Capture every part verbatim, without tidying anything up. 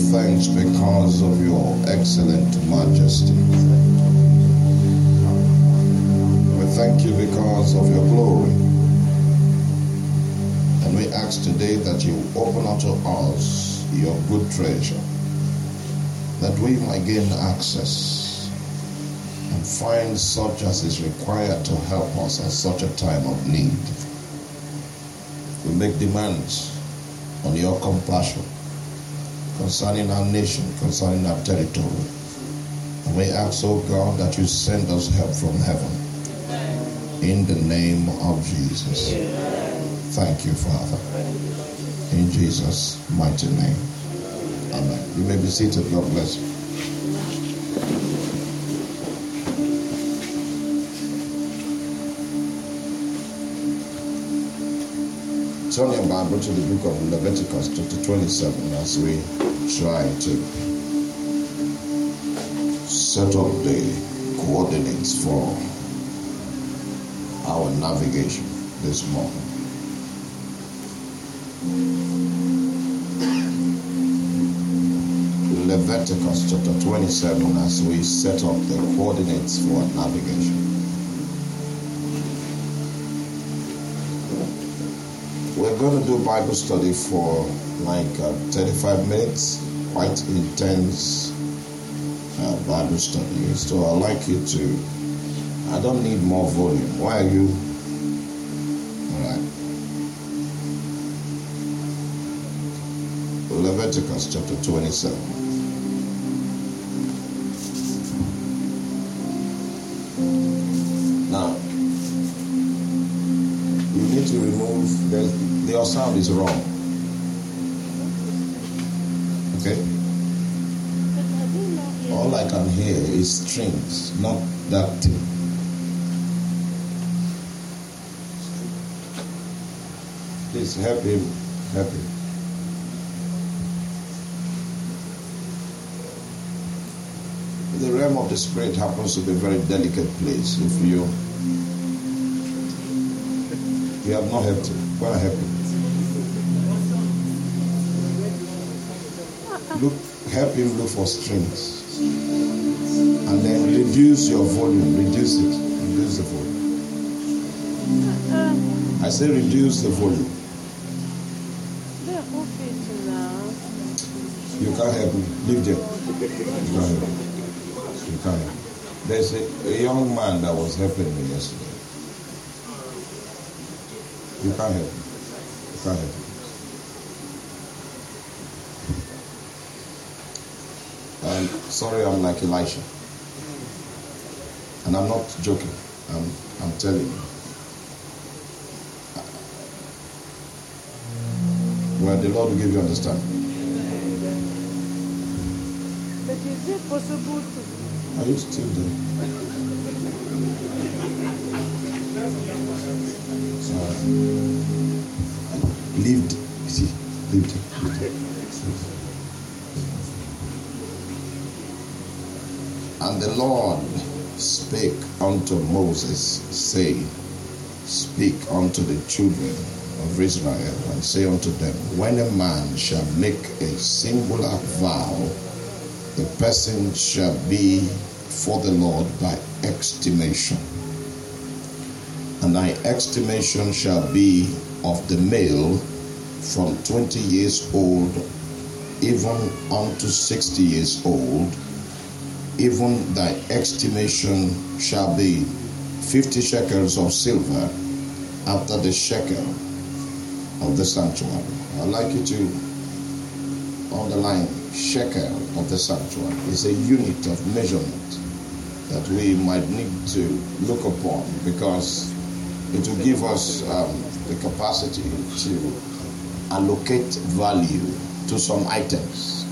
thanks because of your excellent majesty. We thank you because of your glory. And we ask today that you open unto us your good treasure, that we might gain access and find such as is required to help us at such a time of need. We make demands on your compassion concerning our nation, concerning our territory. And we ask, oh God, that you send us help from heaven. In the name of Jesus. Thank you, Father. In Jesus' mighty name. Amen. You may be seated. God bless you. Turn your Bible to the book of Leviticus, chapter twenty-seven, as we try to set up the coordinates for our navigation this morning. Leviticus chapter twenty-seven, as we set up the coordinates for navigation. We're going to do Bible study for like uh, thirty-five minutes, quite intense uh, Bible study. So I'd like you to, I don't need more volume. Why are you? All right. Leviticus chapter twenty-seven. Now, you need to remove, the, your sound is wrong. Okay? All I can hear is strings, not that thing. Please help him, help him. The realm of the spirit happens to be a very delicate place. If you you have not helped him, go and help him. Look, help him look for strings, and then reduce your volume. Reduce it. Reduce the volume. I say reduce the volume. You can't help him. Leave them. You can't help him. You can't help him. There's a, a young man that was helping me yesterday. You can't help him. You can't help him. And sorry, I'm like Elisha. And I'm not joking. I'm I'm telling you. Well, the Lord will give you understanding. But is it possible to... Are you still there? Uh, lived, see, lived. And the Lord spake unto Moses, saying, Speak unto the children of Israel, and say unto them, When a man shall make a singular vow, the person shall be for the Lord by estimation. And thy estimation shall be of the male from twenty years old even unto sixty years old. Even thy estimation shall be fifty shekels of silver after the shekel of the sanctuary. I'd like you to underline shekel of the sanctuary. It's a unit of measurement that we might need to look upon, because it will give us um, the capacity to allocate value to some items.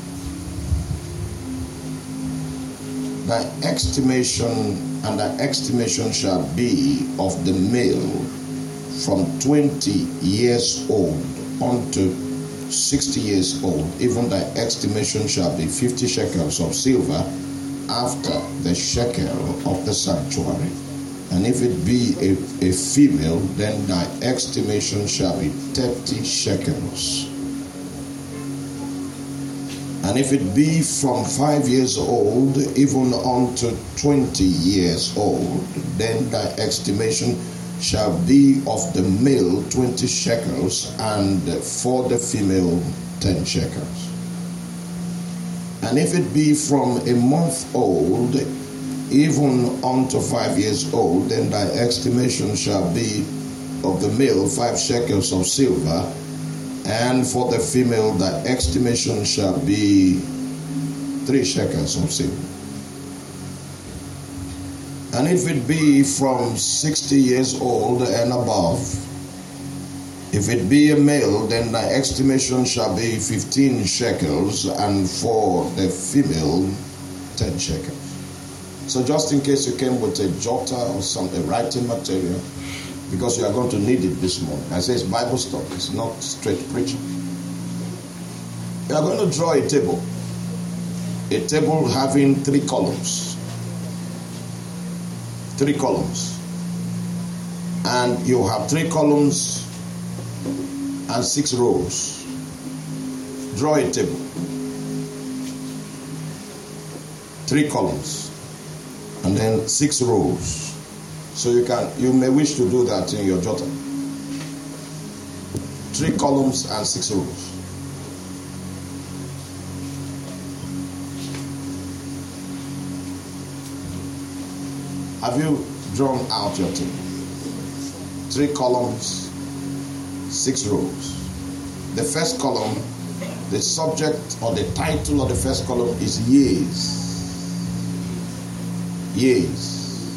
Thy estimation, and thy estimation shall be of the male from twenty years old unto sixty years old. Even thy estimation shall be fifty shekels of silver after the shekel of the sanctuary. And if it be a, a female, then thy estimation shall be thirty shekels. And if it be from five years old, even unto twenty years old, then thy estimation shall be of the male twenty shekels, and for the female ten shekels. And if it be from a month old, even unto five years old, then thy estimation shall be of the male five shekels of silver, and for the female thy estimation shall be three shekels of silver. And if it be from sixty years old and above, if it be a male, then thy estimation shall be fifteen shekels, and for the female ten shekels. So just in case you came with a jotter or something, writing material, because you are going to need it this morning. I say it's Bible study, it's not straight preaching. You are going to draw a table. A table having three columns. Three columns. And you have three columns and six rows. Draw a table. Three columns and then six rows. So you can, you may wish to do that in your jotter. Three columns and six rows. Have you drawn out your table? Three columns, six rows. The first column, the subject or the title of the first column is years. Years.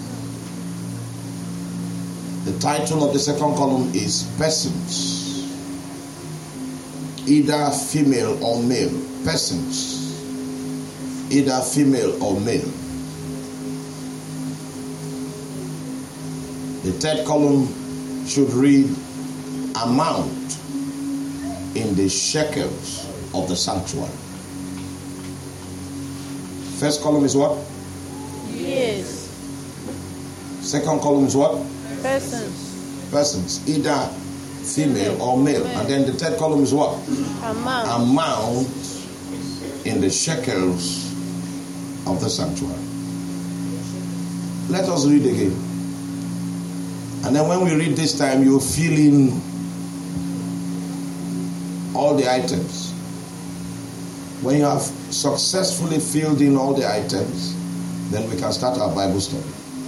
The title of the second column is persons, either female or male. Persons, either female or male. The third column should read amount in the shekels of the sanctuary. First column is what? Yes. Second column is what? Persons. Persons, either female or male. And then the third column is what? Amount. Amount in the shekels of the sanctuary. Let us read again. And then when we read this time, you'll fill in all the items. When you have successfully filled in all the items, then we can start our Bible study.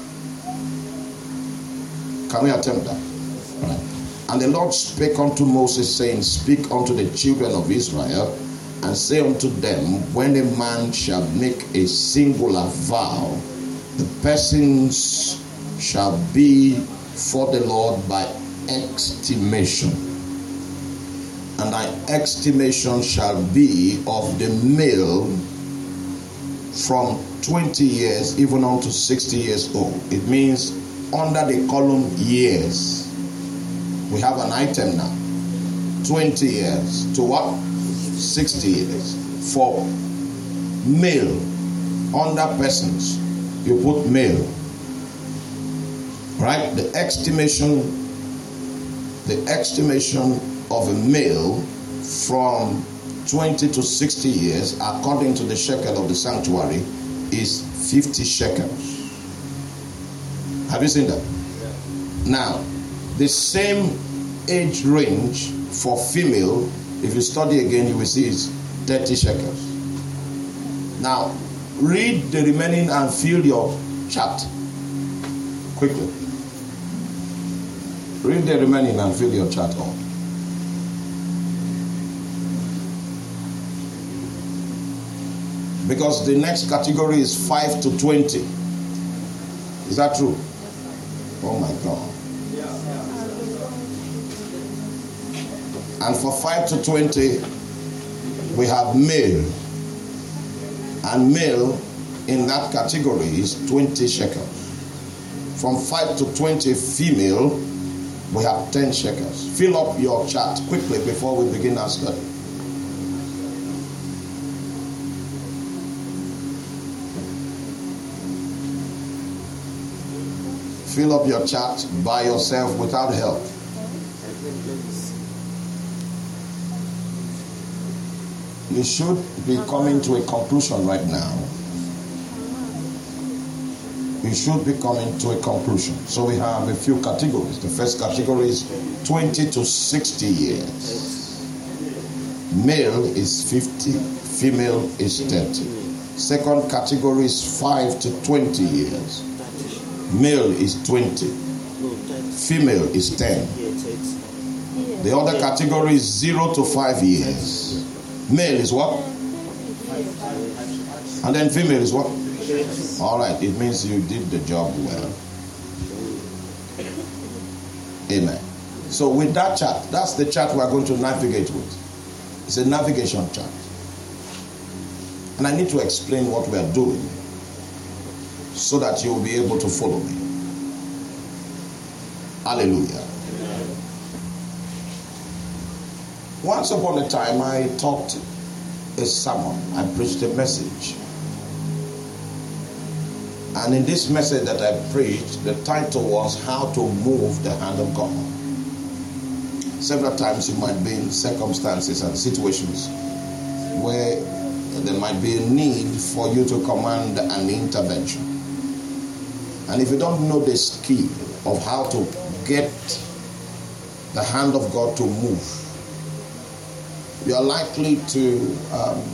Can we attempt that? Right. And the Lord spake unto Moses, saying, Speak unto the children of Israel, and say unto them, When a man shall make a singular vow, the persons shall be for the Lord by estimation. And thy estimation shall be of the male from twenty years even unto sixty years old. It means under the column years, we have an item now. twenty years to what? sixty years. For male, under persons, you put male. Right? The estimation, the estimation of a male from twenty to sixty years, according to the shekel of the sanctuary, is fifty shekels. Have you seen that? Yeah. Now, the same age range for female, if you study again, you will see it's thirty shekels. Now, read the remaining and fill your chart quickly. Read the remaining and fill your chart up. Because the next category is five to twenty. Is that true? Oh my God. And for five to twenty, we have male. And male in that category is twenty shekels. From five to twenty, female, we have ten shekels. Fill up your chart quickly before we begin our study. Fill up your chart by yourself without help. We should be coming to a conclusion right now. We should be coming to a conclusion. So we have a few categories. The first category is twenty to sixty years. Male is fifty, female is thirty. Second category is five to twenty years. Male is twenty, female is ten. The other category is zero to five years. Male is what? And then female is what? All right, it means you did the job well. Amen. So with that chart, that's the chart we're going to navigate with. It's a navigation chart. And I need to explain what we are doing so that you'll be able to follow me. Hallelujah. Once upon a time, I taught a sermon. I preached a message. And in this message that I preached, the title was How to Move the Hand of God. Several times you might be in circumstances and situations where there might be a need for you to command an intervention. And if you don't know the skill of how to get the hand of God to move, you are likely to um,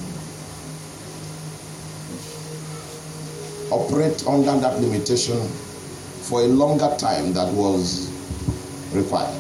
operate under that limitation for a longer time that was required.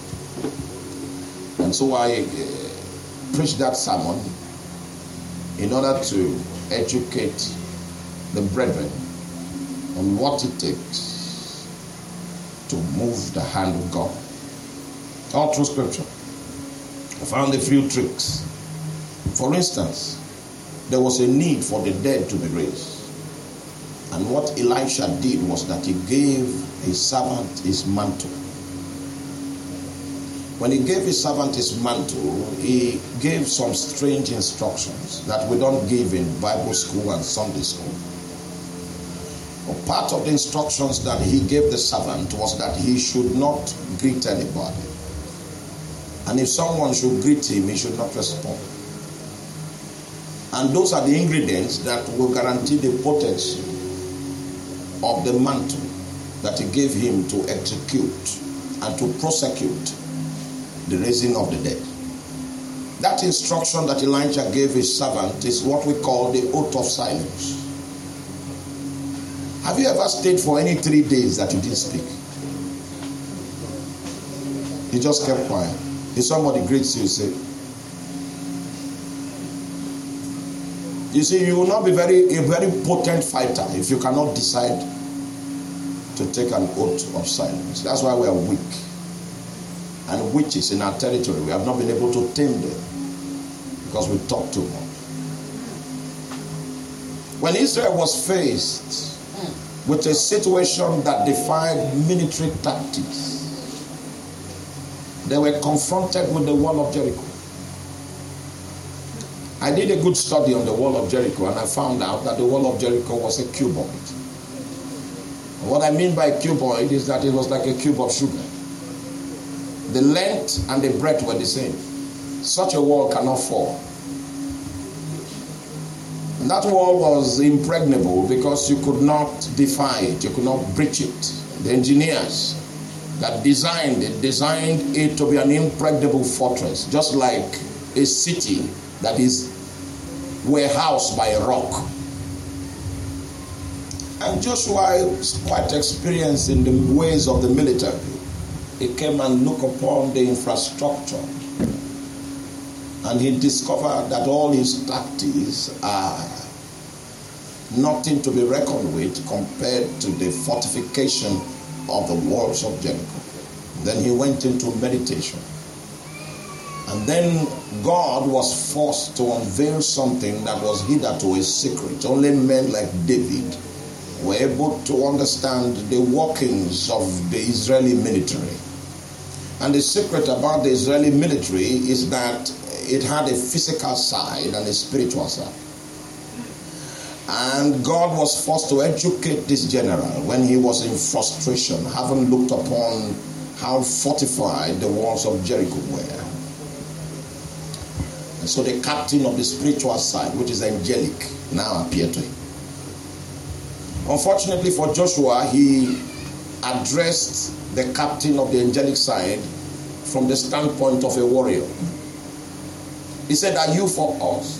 And so I uh, preached that sermon in order to educate the brethren on what it takes to move the hand of God. All through scripture, I found a few tricks. For instance, there was a need for the dead to be raised. And what Elisha did was that he gave his servant his mantle. When he gave his servant his mantle, he gave some strange instructions that we don't give in Bible school and Sunday school. But part of the instructions that he gave the servant was that he should not greet anybody. And if someone should greet him, he should not respond. And those are the ingredients that will guarantee the potency of the mantle that he gave him to execute and to prosecute the raising of the dead. That instruction that Elijah gave his servant is what we call the oath of silence. Have you ever stayed for any three days that you didn't speak? You just kept quiet. If somebody greets you, say, you see, you will not be very a very potent fighter if you cannot decide to take an oath of silence. That's why we are weak. And witches in our territory, we have not been able to tame them because we talk too much. When Israel was faced with a situation that defied military tactics, they were confronted with the wall of Jericho. I did a good study on the wall of Jericho, and I found out that the wall of Jericho was a cuboid. What I mean by cuboid is that it was like a cube of sugar. The length and the breadth were the same. Such a wall cannot fall. And that wall was impregnable because you could not defy it, you could not breach it. The engineers that designed it, designed it to be an impregnable fortress, just like a city that is warehoused by a rock. And Joshua is quite experienced in the ways of the military. He came and looked upon the infrastructure, and he discovered that all his tactics are nothing to be reckoned with compared to the fortification of the walls of Jericho. Then he went into meditation. And then God was forced to unveil something that was hitherto a secret. Only men like David were able to understand the workings of the Israeli military. And the secret about the Israeli military is that it had a physical side and a spiritual side. And God was forced to educate this general when he was in frustration, having looked upon how fortified the walls of Jericho were. And so the captain of the spiritual side, which is angelic, now appeared to him. Unfortunately for Joshua, he addressed the captain of the angelic side from the standpoint of a warrior. He said, "Are you for us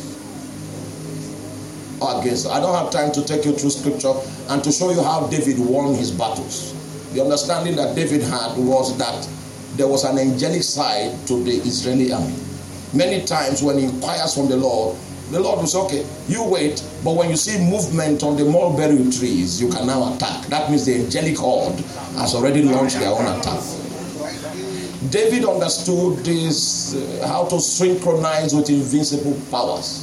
or against us?" I don't have time to take you through scripture and to show you how David won his battles. The understanding that David had was that there was an angelic side to the Israeli army. Many times when he inquires from the Lord, the Lord will say, "Okay, you wait, but when you see movement on the mulberry trees, you can now attack." That means the angelic horde has already launched their own attack. David understood this, uh, how to synchronize with invincible powers.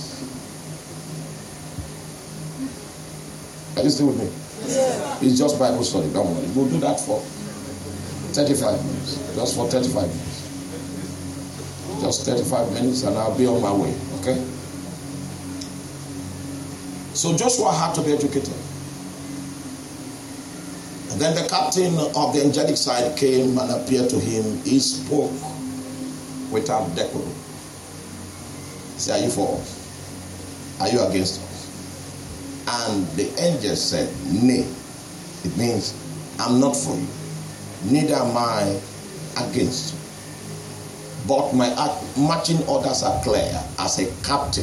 Are you still with me? Yeah. It's just Bible study, don't worry. We'll do that for thirty-five minutes. Just for thirty-five minutes. Just thirty-five minutes and I'll be on my way. Okay? So Joshua had to be educated. And then the captain of the angelic side came and appeared to him. He spoke without decorum. He said, "Are you for us? Are you against us?" And the angel said, "Nay." It means, "I'm not for you. Neither am I against you. But my marching orders are clear. As a captain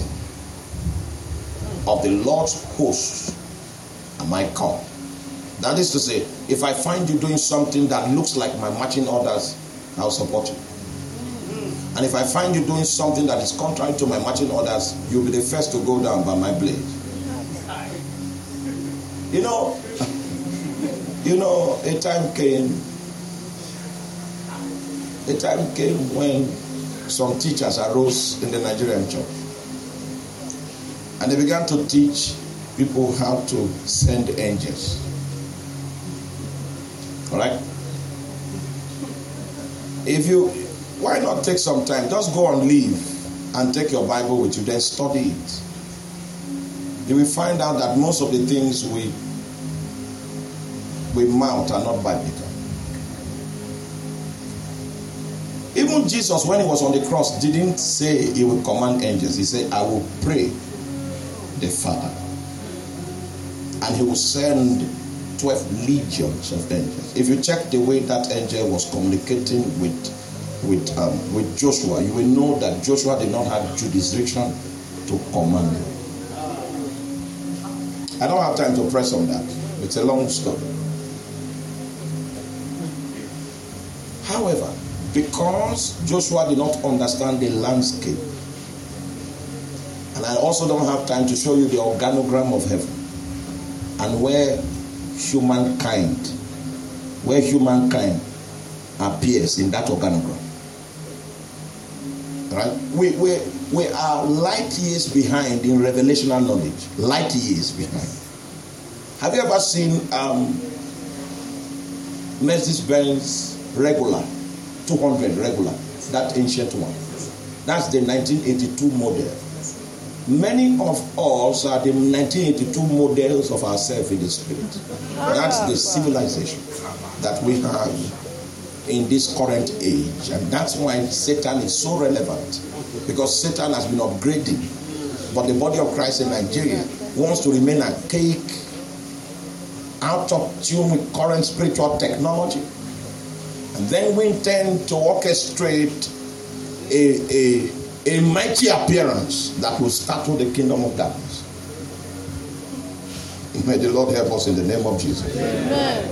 of the Lord's hosts am I come." That is to say, if I find you doing something that looks like my marching orders, I'll support you. And if I find you doing something that is contrary to my marching orders, you'll be the first to go down by my blade. You know, you know, a time came, a time came when some teachers arose in the Nigerian church. And they began to teach people how to send angels. All right? If you, why not take some time? Just go on leave and take your Bible with you, then study it. You will find out that most of the things we we mount are not biblical. Even Jesus, when he was on the cross, didn't say he would command angels. He said, "I will pray the Father, and he will send twelve legions of angels." If you check the way that angel was communicating with with um, with Joshua, you will know that Joshua did not have jurisdiction to command him. I don't have time to press on that. It's a long story. However, because Joshua did not understand the landscape, and I also don't have time to show you the organogram of heaven and where humankind, where humankind appears in that organogram. Right? We, we, we are light years behind in revelational knowledge. Light years behind. Have you ever seen um, Mercedes-Benz regular, two hundred regular, that ancient one? That's the nineteen eighty-two model. Many of us are the nineteen eighty-two models of ourselves in the spirit. That's the civilization that we have in this current age. And that's why Satan is so relevant. Because Satan has been upgrading. But the body of Christ in Nigeria wants to remain archaic, out of tune with current spiritual technology. And then we intend to orchestrate a, a, a mighty appearance that will startle the kingdom of darkness. May the Lord help us in the name of Jesus. Amen.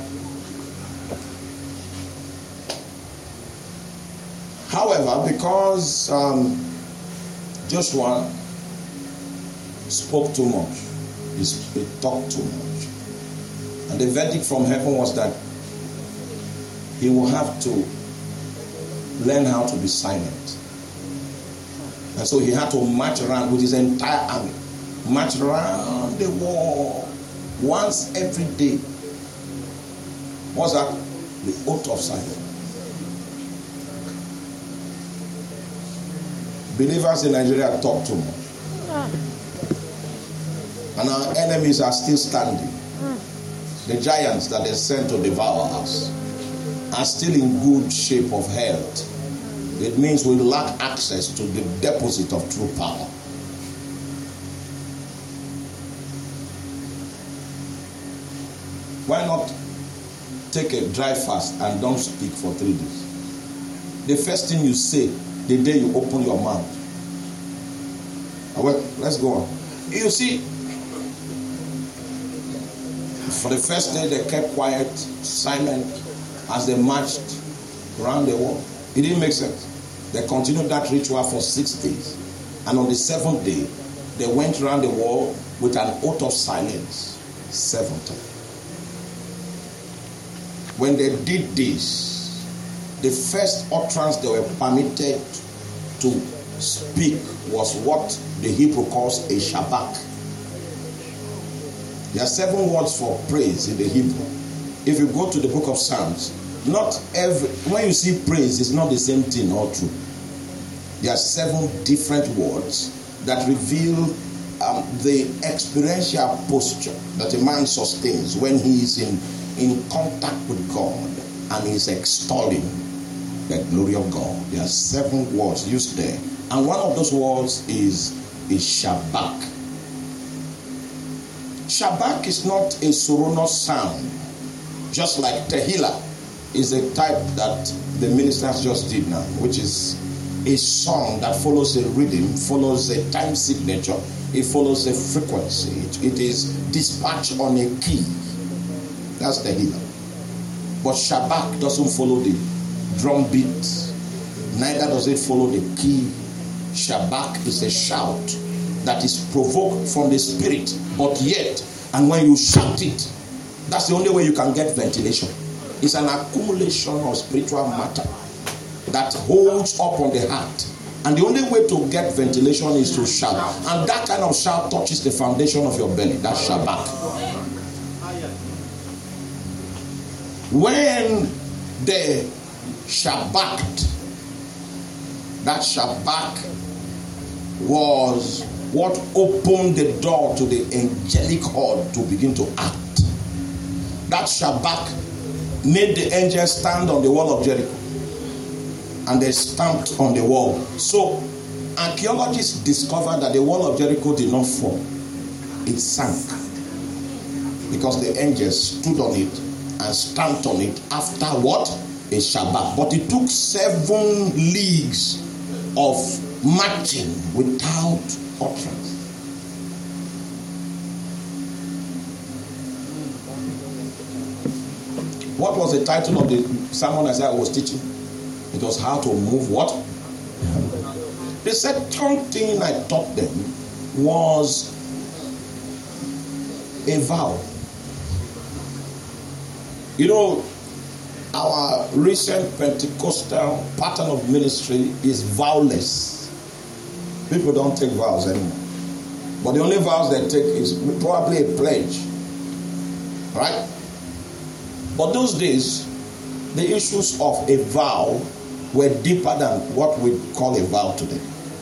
However, because um, Joshua spoke too much, he, he talked too much, and the verdict from heaven was that he will have to learn how to be silent. And so he had to march around with his entire army, march around the wall once every day. What's that? The oath of silence. Believers in Nigeria talk too much. And our enemies are still standing. The giants that they sent to devour us are still in good shape of health. It means we lack access to the deposit of true power. Why not take a dry fast and don't speak for three days? The first thing you say the day you open your mouth. Well, let's go on. You see, for the first day they kept quiet, silent, as they marched around the wall. It didn't make sense. They continued that ritual for six days. And on the seventh day, they went around the wall with an oath of silence. Seven times. When they did this, the first utterance they were permitted to speak was what the Hebrew calls a shabak. There are seven words for praise in the Hebrew. If you go to the book of Psalms, not every, when you see praise, it's not the same thing all true. There are seven different words that reveal um, the experiential posture that a man sustains when he is in, in contact with God and is extolling the glory of God. There are seven words used there. And one of those words is, is Shabak. Shabak is not a sonorous sound, just like Tehillah is a type that the ministers just did now, which is a song that follows a rhythm, follows a time signature, it follows a frequency. It, it is dispatched on a key. That's Tehillah. But Shabak doesn't follow the drum beat, neither does it follow the key. Shabak is a shout that is provoked from the spirit, but yet, and when you shout it, that's the only way you can get ventilation. It's an accumulation of spiritual matter that holds up on the heart. And the only way to get ventilation is to shout. And that kind of shout touches the foundation of your belly. That's Shabak. When they Shabaked, that Shabak was what opened the door to the angelic horde to begin to act. That Shabak made the angels stand on the wall of Jericho, and they stamped on the wall. So archaeologists discovered that the wall of Jericho did not fall, it sank, because the angels stood on it and stamped on it after what? A Shabbat. But it took seven leagues of marching without utterance. What was the title of the sermon as I was teaching? It was how to move what? The second thing I taught them was a vow. You know, our recent Pentecostal pattern of ministry is vowless. People don't take vows anymore. But the only vows they take is probably a pledge. Right? But those days, the issues of a vow were deeper than what we call a vow today.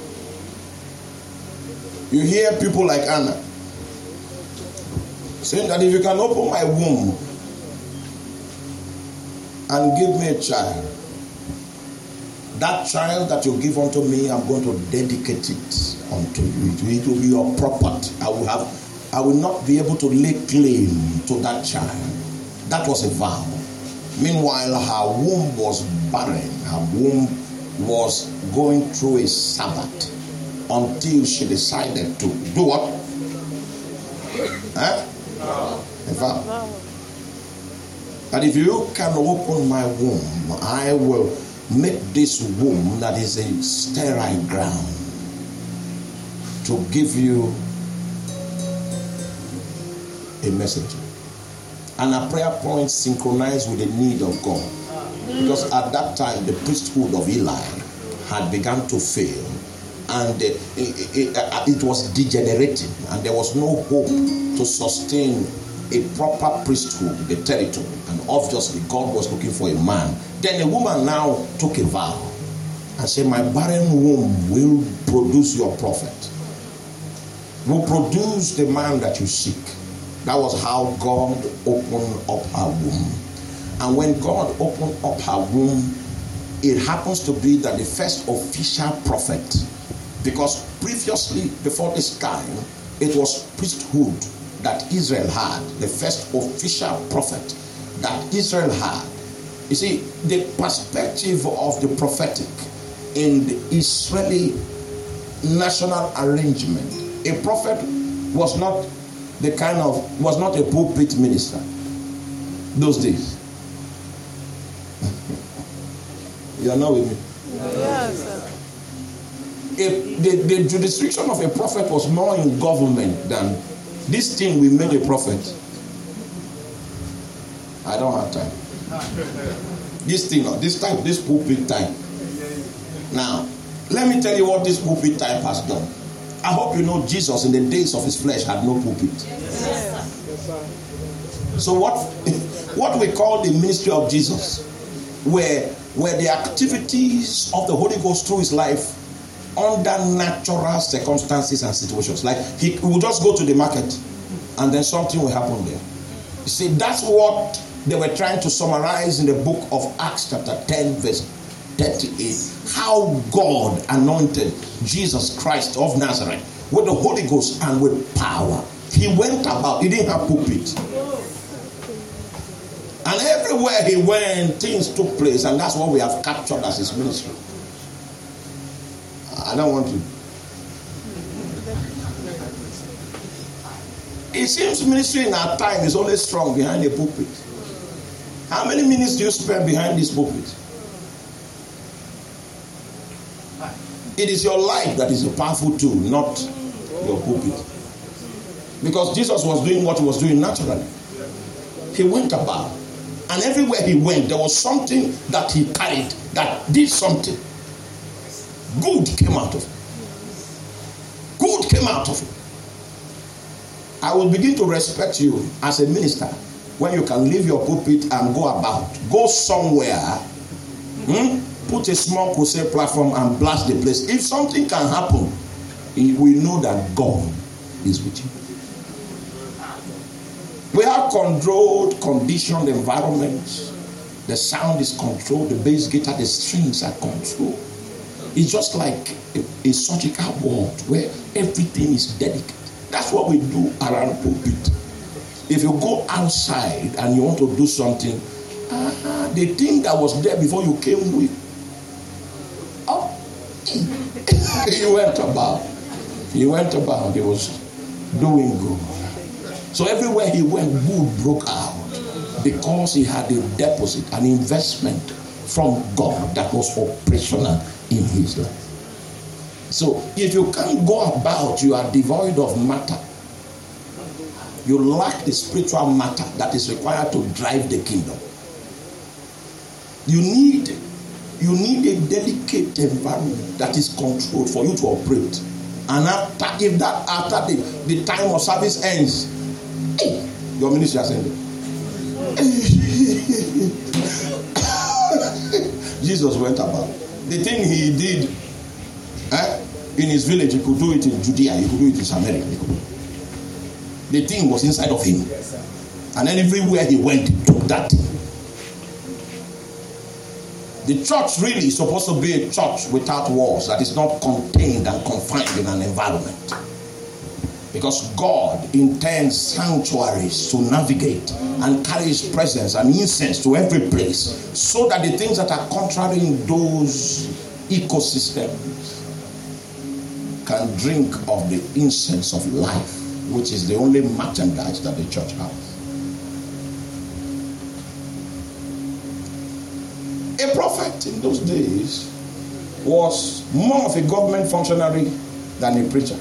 You hear people like Anna saying that if you can open my womb and give me a child, that child that you give unto me, I'm going to dedicate it unto you. It will be your property. I will have, I will not be able to lay claim to that child. That was a vow. Meanwhile, her womb was barren. Her womb was going through a Sabbath until she decided to do what? Huh? A vow. That if you can open my womb, I will make this womb that is a sterile ground to give you a messenger. And a prayer point synchronized with the need of God. Because at that time, the priesthood of Eli had begun to fail. And it, it, it, it was degenerating. And there was no hope to sustain a proper priesthood, the territory. And obviously, God was looking for a man. Then a woman now took a vow and said, my barren womb will produce your prophet. Will produce the man that you seek. That was how God opened up her womb. And when God opened up her womb, it happens to be that the first official prophet, because previously, before this time, it was priesthood that Israel had, the first official prophet that Israel had. You see, the perspective of the prophetic in the Israeli national arrangement, a prophet was not the kind of, was not a pulpit minister those days. You are not with me? Yes, sir. If the, the jurisdiction of a prophet was more in government than this thing we made a prophet. I don't have time. This thing, this type, this pulpit type. Now, let me tell you what this pulpit type has done. I hope you know Jesus in the days of his flesh had no pulpit. Yes. So what, what we call the ministry of Jesus were, were the activities of the Holy Ghost through his life under natural circumstances and situations. Like he will just go to the market and then something will happen there. You see, that's what they were trying to summarize in the book of Acts chapter ten verse thirty-eight. How God anointed Jesus Christ of Nazareth with the Holy Ghost and with power. He went about, he didn't have pulpit. And everywhere he went, things took place, and that's what we have captured as his ministry. I don't want to. It seems ministry in our time is only strong behind a pulpit. How many minutes do you spend behind this pulpit? It is your life that is a powerful tool, not your pulpit. Because Jesus was doing what he was doing naturally. He went about, and everywhere he went, there was something that he carried that did something. Good came out of it. Good came out of it. I will begin to respect you as a minister when you can leave your pulpit and go about. Go somewhere, hmm? Put a small crusade platform and blast the place. If something can happen, we know that God is with you. We have controlled, conditioned environments. The sound is controlled, the bass guitar, the strings are controlled. It's just like a, a surgical ward where everything is delicate. That's what we do around pulpit. If you go outside and you want to do something, uh, the thing that was there before you came with, oh, he went about. He went about. He was doing good. So everywhere he went, good broke out because he had a deposit, an investment from God that was operational in his life. So if you can't go about, you are devoid of matter. You lack the spiritual matter that is required to drive the kingdom. You need, you need a delicate environment that is controlled for you to operate. And after, if that after the, the time of service ends, hey, your ministry has ended. Jesus went about. The thing he did eh, in his village, he could do it in Judea, he could do it in Samaria. He could do it. The thing was inside of him. And then everywhere he went, he took that thing. The church really is supposed to be a church without walls, that is not contained and confined in an environment. Because God intends sanctuaries to navigate and carry his presence and incense to every place, so that the things that are contrary in those ecosystems can drink of the incense of life, which is the only merchandise that the church has. A prophet in those days was more of a government functionary than a preacher.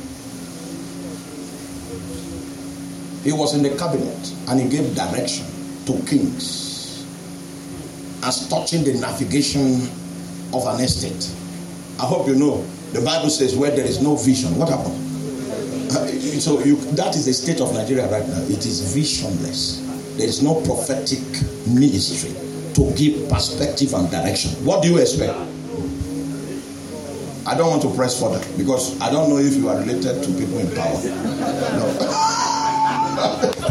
He was in the cabinet and he gave direction to kings as touching the navigation of an estate. I hope you know, the Bible says where there is no vision, what happened? So you, that is the state of Nigeria right now. It is visionless. There is no prophetic ministry to give perspective and direction. What do you expect? I don't want to press further because I don't know if you are related to people in power. No.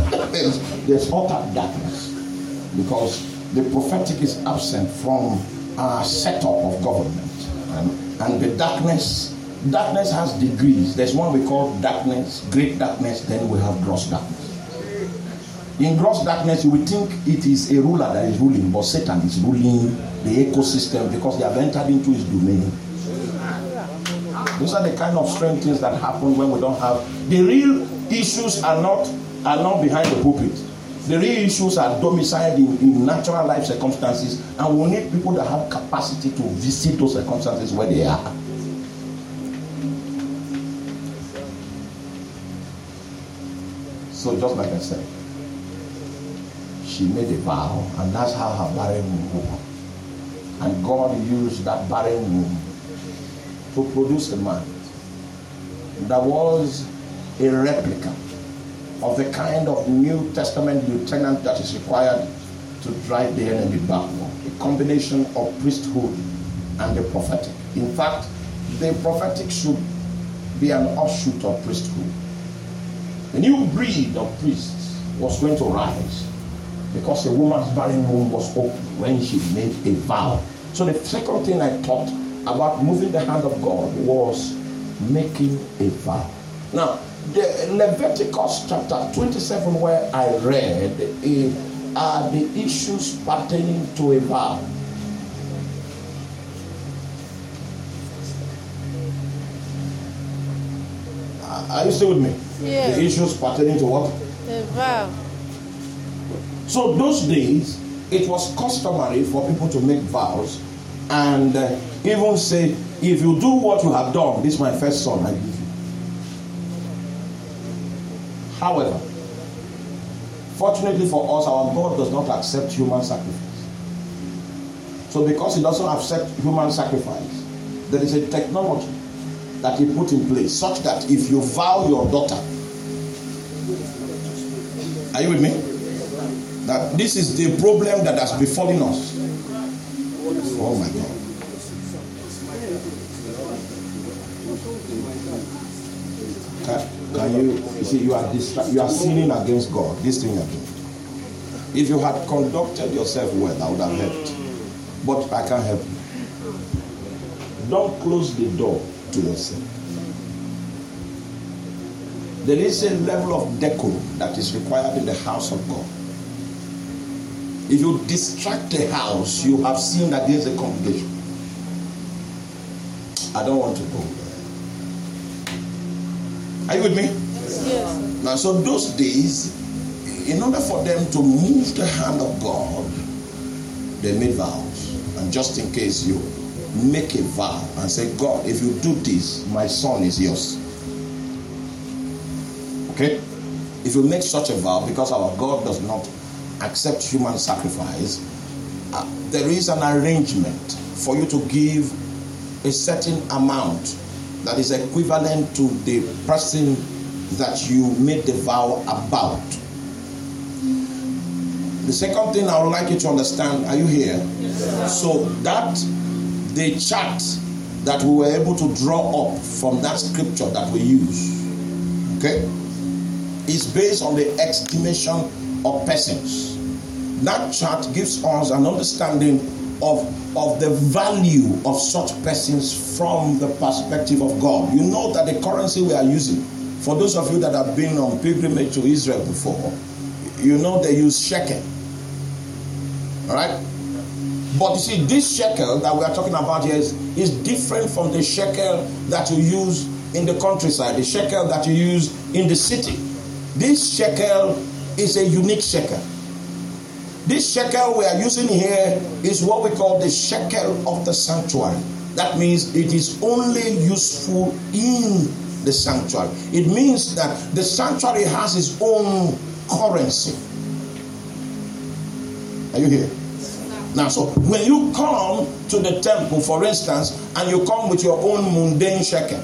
there's, there's utter darkness because the prophetic is absent from uh, setup of government. And, and the darkness, darkness has degrees. There's one we call darkness, great darkness, then we have gross darkness. In gross darkness, you will think it is a ruler that is ruling, but Satan is ruling the ecosystem because they have entered into his domain. Those are the kind of strange things that happen when we don't have. The real issues are not are not behind the pulpit. The real issues are domiciled in, in natural life circumstances, and we need people that have capacity to visit those circumstances where they are. So just like I said, she made a vow, and that's how her barren womb opened. And God used that barren womb to produce a man that was a replica of the kind of New Testament lieutenant that is required to drive the enemy backward. A combination of priesthood and the prophetic. In fact, the prophetic should be an offshoot of priesthood. A new breed of priests was going to rise because a woman's barren womb was open when she made a vow. So the second thing I taught about moving the hand of God was making a vow. Now, the Leviticus chapter twenty-seven, where I read, uh, are the issues pertaining to a vow. Are you still with me? Yeah. The issues pertaining to what? A vow. So those days, it was customary for people to make vows and uh, even say, if you do what you have done, this is my first son I give you. However, fortunately for us, our God does not accept human sacrifice. So because he doesn't accept human sacrifice, there is a technology that he put in place such that if you vow your daughter, are you with me? That this is the problem that has befallen us. Oh my God. Can, can you, you see, you are distra- you are sinning against God. This thing you are doing. If you had conducted yourself well, I would have helped. But I can't help you. Don't close the door to yourself. There is a level of decorum that is required in the house of God. If you distract the house, you have sinned against the congregation. I don't want to go there. Are you with me? Yes. Now, so those days, in order for them to move the hand of God, they made vows. And just in case you make a vow and say, God, if you do this, my son is yours. Okay? If you make such a vow, because our God does not accept human sacrifice, uh, there is an arrangement for you to give a certain amount that is equivalent to the person that you made the vow about. The second thing I would like you to understand, are you here? Yes, so that the chart that we were able to draw up from that scripture that we use, okay, is based on the estimation of persons. That chart gives us an understanding of, of the value of such persons from the perspective of God. You know that the currency we are using, for those of you that have been on pilgrimage to Israel before, you know they use shekel. Alright? But you see, this shekel that we are talking about here is, is different from the shekel that you use in the countryside, the shekel that you use in the city. This shekel is a unique shekel. This shekel we are using here is what we call the shekel of the sanctuary. That means it is only useful in the sanctuary. It means that the sanctuary has its own currency. Are you here? Now, so when you come to the temple, for instance, and you come with your own mundane shekel,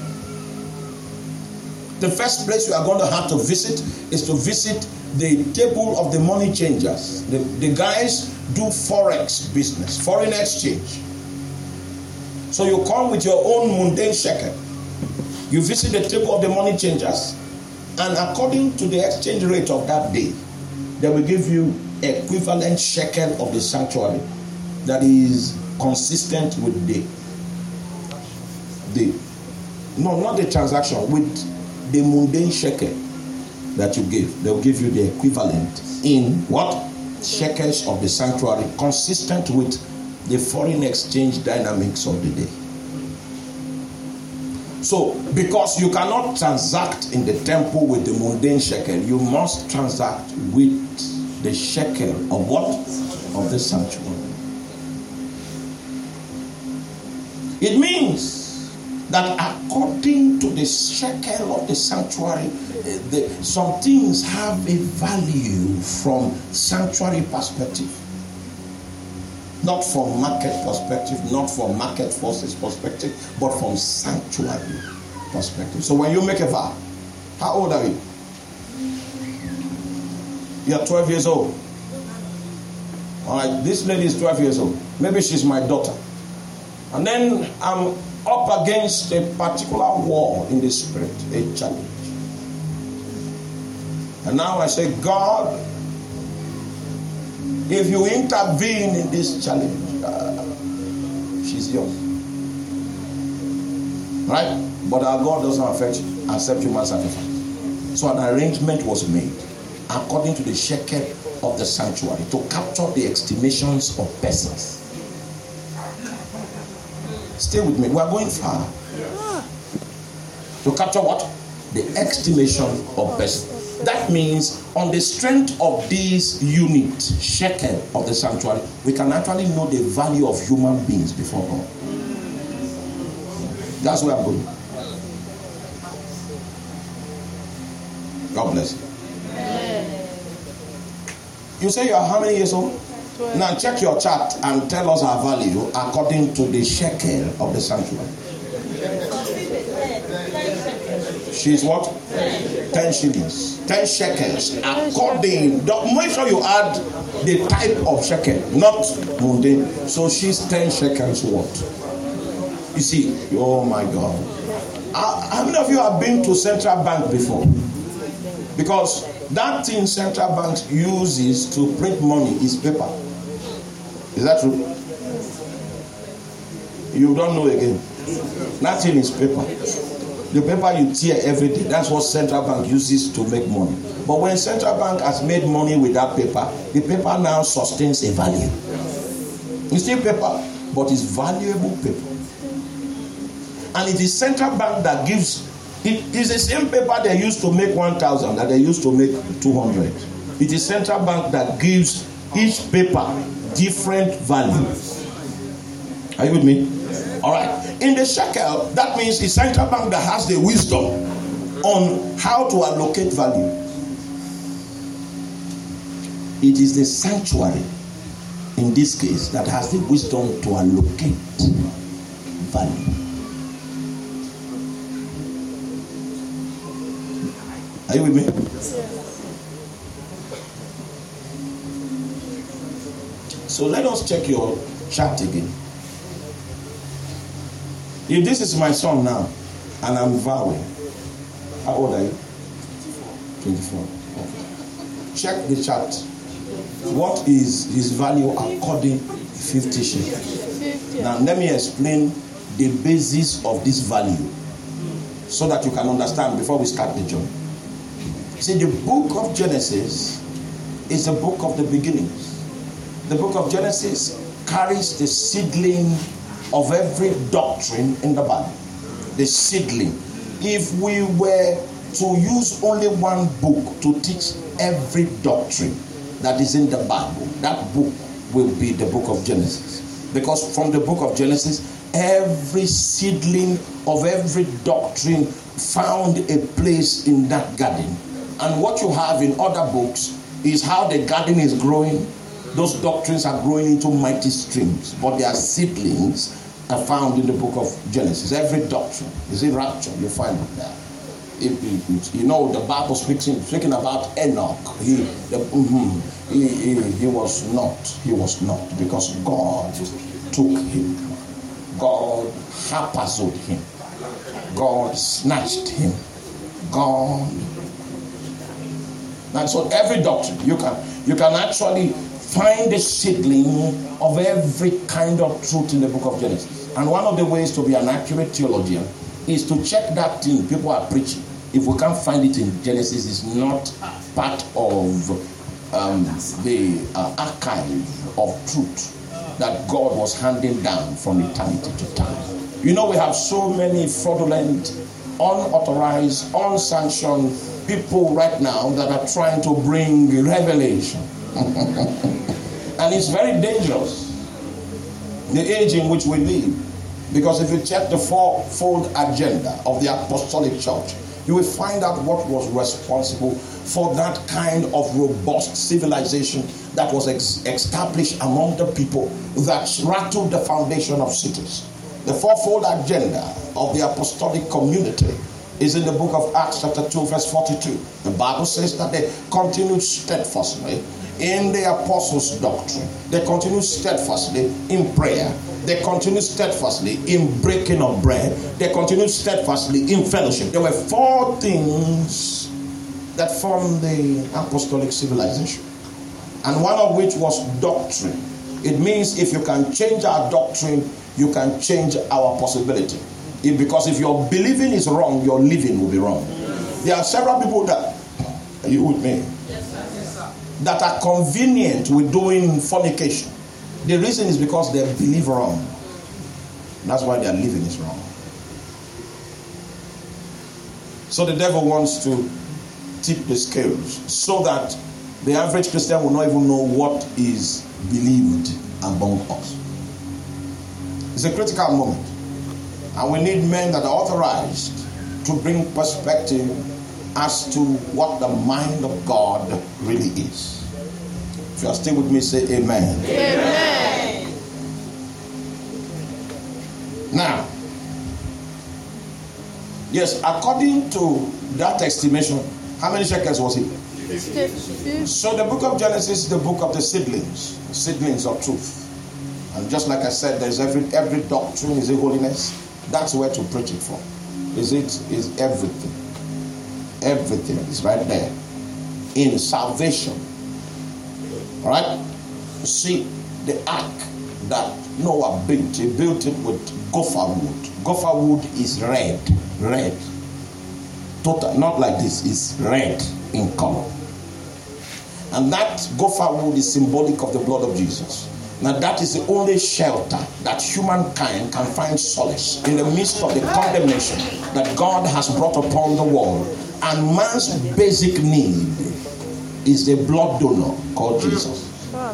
the first place you are going to have to visit is to visit the table of the money changers. The, the guys do forex business, foreign exchange. So you come with your own mundane shekel. You visit the table of the money changers, and according to the exchange rate of that day, they will give you equivalent shekel of the sanctuary that is consistent with the the no, not the transaction, with the mundane shekel that you give. They'll give you the equivalent in what? Shekels of the sanctuary, consistent with the foreign exchange dynamics of the day. So, because you cannot transact in the temple with the mundane shekel, you must transact with the shekel of what? Of the sanctuary. It means that according to the shekel of the sanctuary, the, some things have a value from sanctuary perspective. Not from market perspective, not from market forces perspective, but from sanctuary perspective. So when you make a vow, how old are you? You're twelve years old. All right, this lady is twelve years old. Maybe she's my daughter. And then I'm up against a particular war in the spirit, a challenge. And now I say, God, if you intervene in this challenge, uh, she's yours. Right? But our God doesn't affect, accept human sacrifice. So an arrangement was made according to the shekel of the sanctuary to capture the estimations of persons. Stay with me. We are going far. To capture what? The estimation of persons. That means on the strength of this unit, shekel of the sanctuary, we can actually know the value of human beings before God. That's where I'm going. God bless you. You say you are how many years old? twelve. Now check your chart and tell us our value according to the shekel of the sanctuary. She's what? ten shillings. ten shekels. According, make sure you add the type of shekel, not mundane. So she's ten shekels worth. You see, oh my God. How, how many of you have been to central bank before? Because that thing central bank uses to print money is paper. Is that true? You don't know again. That thing is paper. The paper you tear every day, that's what central bank uses to make money. But when central bank has made money with that paper, the paper now sustains a value. It's still paper, but it's valuable paper. And it is central bank that gives, it is the same paper they used to make one thousand that they used to make two hundred. It is central bank that gives each paper different value. Are you with me? All right. In the shekel, that means it's central bank that has the wisdom on how to allocate value. It is the sanctuary, in this case, that has the wisdom to allocate value. Are you with me? So let us check your chart again. If this is my son now, and I'm vowing, how old are you? twenty-four. Okay. Check the chart. What is his value according to fifty shekels? Now let me explain the basis of this value so that you can understand before we start the journey. See, the book of Genesis is the book of the beginnings. The book of Genesis carries the seedling of every doctrine in the Bible. The seedling. If we were to use only one book to teach every doctrine that is in the Bible, that book will be the book of Genesis. Because from the book of Genesis, every seedling of every doctrine found a place in that garden. And what you have in other books is how the garden is growing. Those doctrines are growing into mighty streams, but their seedlings are found in the book of Genesis. Every doctrine is in rapture, you find it there. If, if, you know, the Bible speaks in, speaking about Enoch. He, the, mm-hmm, he, he, he was not, he was not, because God took him. God haphazarded him. God snatched him. God. And so every doctrine, you can, you can actually find the seedling of every kind of truth in the book of Genesis. And one of the ways to be an accurate theologian is to check that thing people are preaching. If we can't find it in Genesis, it's not part of um, the uh, archive of truth that God was handing down from eternity to time. You know, we have so many fraudulent, unauthorized, unsanctioned people right now that are trying to bring revelation. And it's very dangerous, the age in which we live. Because if you check the fourfold agenda of the apostolic church, you will find out what was responsible for that kind of robust civilization that was ex- established among the people that rattled the foundation of cities. The fourfold agenda of the apostolic community is in the book of Acts chapter two verse forty-two. The Bible says that they continued steadfastly in the apostles' doctrine. They continued steadfastly in prayer. They continued steadfastly in breaking of bread. They continued steadfastly in fellowship. There were four things that formed the apostolic civilization. And one of which was doctrine. It means if you can change our doctrine, you can change our possibility. If, because if your believing is wrong, your living will be wrong. There are several people that, are you with me? Yes, sir. Yes, sir. That are convenient with doing fornication. The reason is because they believe wrong. That's why their living is wrong. So the devil wants to tip the scales so that the average Christian will not even know what is believed among us. It's a critical moment. And we need men that are authorized to bring perspective as to what the mind of God really is. If you are still with me, say amen. Amen. Now, yes, according to that estimation, how many shekels was it? So the book of Genesis is the book of the seedlings, the seedlings of truth. And just like I said, there's every every doctrine is a holiness. That's where to preach it from. Is it is everything. Everything is right there. In salvation. Alright? See the ark that Noah built. He built it with gopher wood. Gopher wood is red. Red. Total, not like this, it's red in color. And that gopher wood is symbolic of the blood of Jesus. Now that is the only shelter that humankind can find solace in the midst of the condemnation that God has brought upon the world. And man's basic need is the blood donor called Jesus.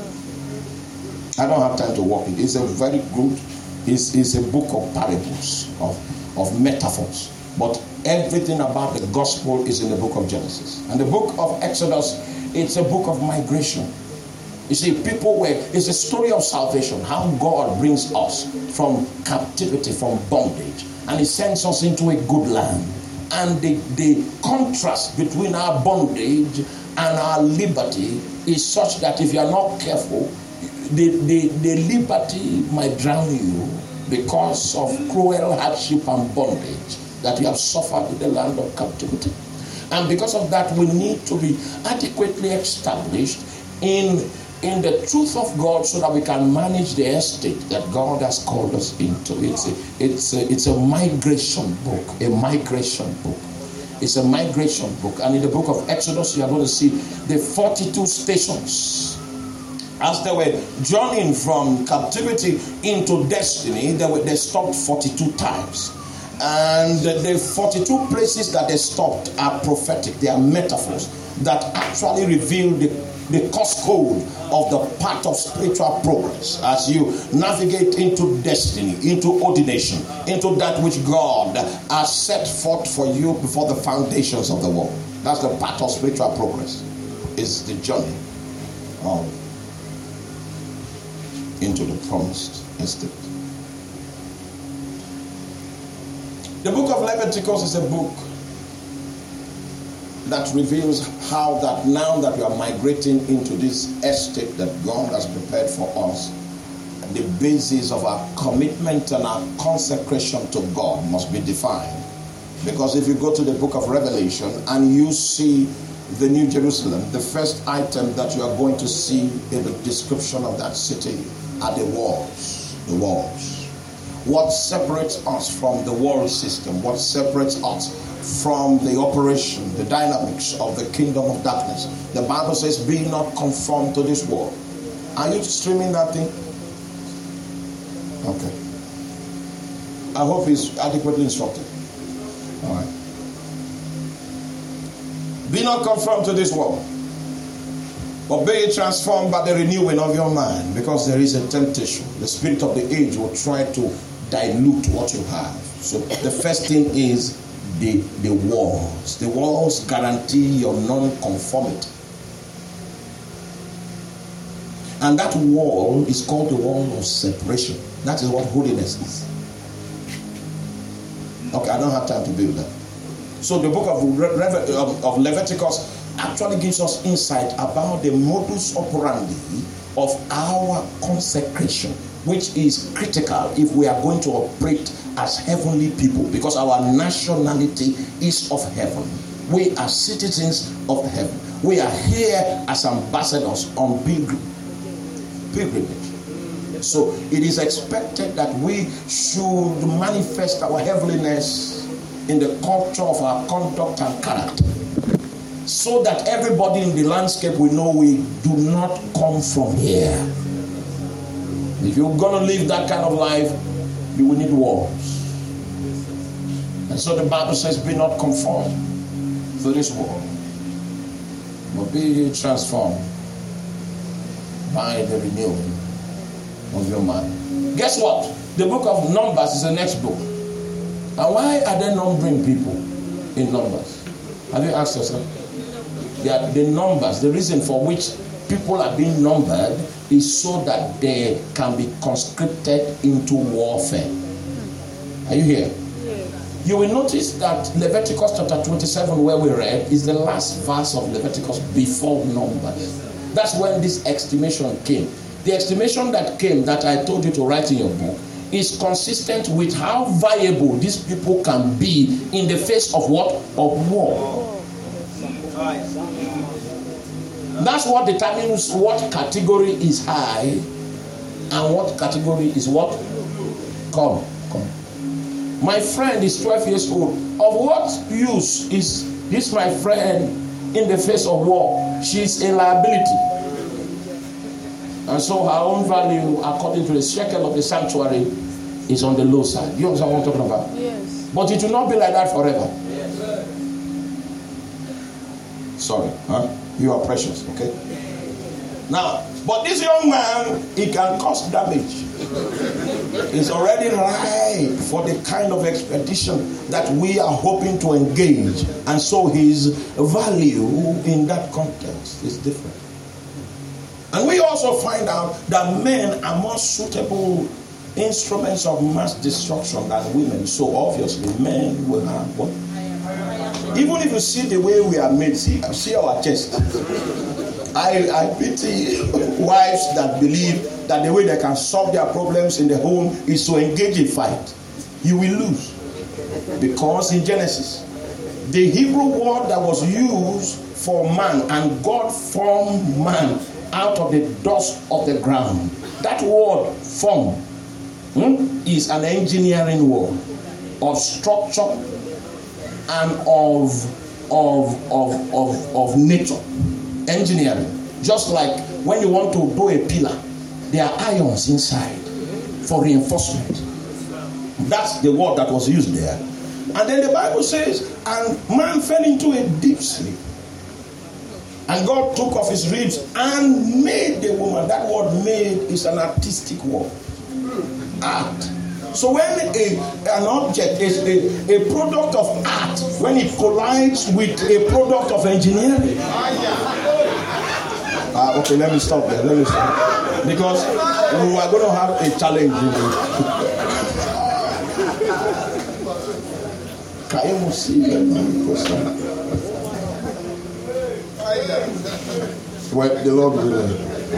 I don't have time to walk it. It's a very good, it's, it's a book of parables, of, of metaphors. But everything about the gospel is in the book of Genesis. And the book of Exodus, it's a book of migration. You see, people were, it's a story of salvation, how God brings us from captivity, from bondage, and He sends us into a good land. And the, the contrast between our bondage and our liberty is such that if you are not careful, the, the, the liberty might drown you because of cruel hardship and bondage that you have suffered in the land of captivity. And because of that, we need to be adequately established in in the truth of God so that we can manage the estate that God has called us into. It's a, it's a, it's a migration book, a migration book. It's a migration book. And in the book of Exodus, you are going to see the forty-two stations. As they were journeying from captivity into destiny, they, were, they stopped forty-two times. And the forty-two places that they stopped are prophetic. They are metaphors that actually reveal the the course code of the path of spiritual progress as you navigate into destiny, into ordination, into that which God has set forth for you before the foundations of the world. That's the path of spiritual progress. It's the journey of into the promised estate. The book of Leviticus is a book that reveals how that now that we are migrating into this estate that God has prepared for us, the basis of our commitment and our consecration to God must be defined. Because if you go to the book of Revelation and you see the New Jerusalem, the first item that you are going to see in the description of that city are the walls. The walls. What separates us from the world system? What separates us from the operation, the dynamics of the kingdom of darkness? The Bible says, be not conformed to this world. Are you streaming that thing? Okay. I hope it's adequately instructed. All right. Be not conformed to this world, but be ye transformed by the renewing of your mind, because there is a temptation. The spirit of the age will try to dilute what you have. So the first thing is the, the walls. The walls guarantee your non-conformity. And that wall is called the wall of separation. That is what holiness is. Okay, I don't have time to build that. So the book of, of, of Leviticus actually gives us insight about the modus operandi of our consecration, which is critical if we are going to operate as heavenly people, because our nationality is of heaven. We are citizens of heaven. We are here as ambassadors on pilgrim, pilgrimage. So it is expected that we should manifest our heavenliness in the culture of our conduct and character, so that everybody in the landscape will know we do not come from here. If you're going to live that kind of life, you will need walls. And so the Bible says, be not conformed to this world, but be ye transformed by the renewing of your mind. Guess what? The book of Numbers is the next book. And why are they numbering people in Numbers? Have you asked yourself? They are the numbers, the reason for which people are being numbered is so that they can be conscripted into warfare. Are you here? Yes. You will notice that Leviticus chapter twenty-seven, where we read, is the last verse of Leviticus before Numbers. That's when this estimation came. The estimation that came, that I told you to write in your book, is consistent with how viable these people can be in the face of what? Of war. That's what determines what category is high and what category is what? Come, come. My friend is twelve years old. Of what use is this my friend in the face of war? She's a liability. And so her own value, according to the shekel of the sanctuary, is on the low side. You understand what I'm talking about? Yes. But it will not be like that forever. Yes, sir. Sorry, huh? You are precious, okay? Now, but this young man, he can cause damage. He's already ripe for the kind of expedition that we are hoping to engage. And so his value in that context is different. And we also find out that men are more suitable instruments of mass destruction than women. So obviously men will have what? Even if you see the way we are made, see, see our chest. I, I pity wives that believe that the way they can solve their problems in the home is to engage in fight. You will lose. Because in Genesis, the Hebrew word that was used for man, and God formed man out of the dust of the ground. That word form hmm, is an engineering word of structure and of of of of, of nature. Engineering. Just like when you want to do a pillar, there are irons inside for reinforcement. That's the word that was used there. And then the Bible says, and man fell into a deep sleep. And God took off his ribs and made the woman. That word made is an artistic word. Art. So when a, an object is a, a product of art, when it collides with a product of engineering. Uh, okay, let me stop there. Let me stop. Because we are going to have a challenge. Can you see them? Well, the Lord will.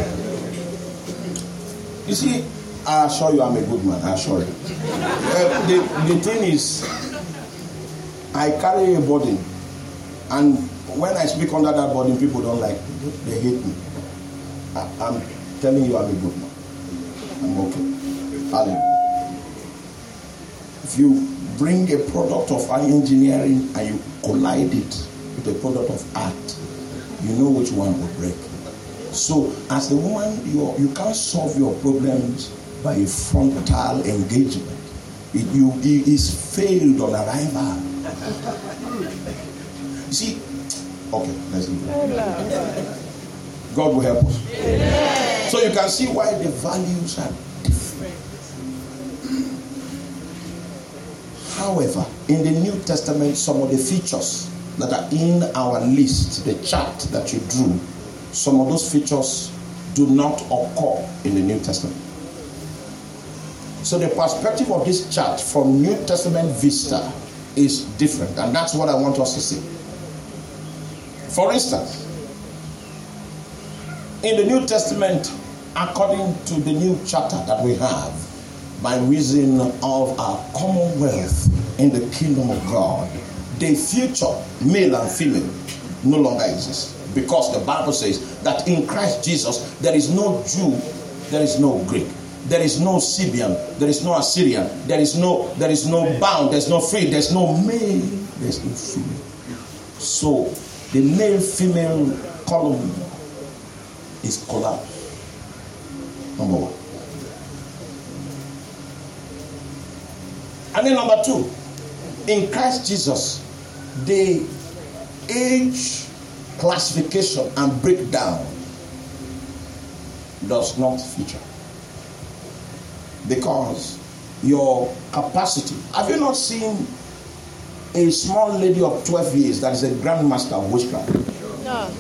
You see, I assure you I'm a good man. I assure you. Uh, the, the thing is, I carry a burden. And when I speak under that burden, people don't like me. They hate me. I, I'm telling you, I'm a good man. I'm okay. Hallelujah. If you bring a product of engineering and you collide it with a product of art, you know which one will break. So, as a woman, you you can't solve your problems by a frontal engagement. It, you, it is failed on arrival. You see, okay, let's leave it. God will help us. Amen. So you can see why the values are different. However, in the New Testament, some of the features that are in our list, the chart that you drew, some of those features do not occur in the New Testament. So the perspective of this chart from New Testament vista is different, and that's what I want us to see. For instance, in the New Testament, according to the new charter that we have, by reason of our commonwealth in the kingdom of God, the future male and female no longer exists, because the Bible says that in Christ Jesus there is no Jew, there is no Greek, there is no Scythian, there is no Assyrian, there is no there is no bound, there's no free, there's no male, there's no female. So the male female column is collapsed. Number one. And then number two, in Christ Jesus, the age classification and breakdown does not feature. Because your capacity, have you not seen a small lady of twelve years that is a grandmaster of witchcraft? No.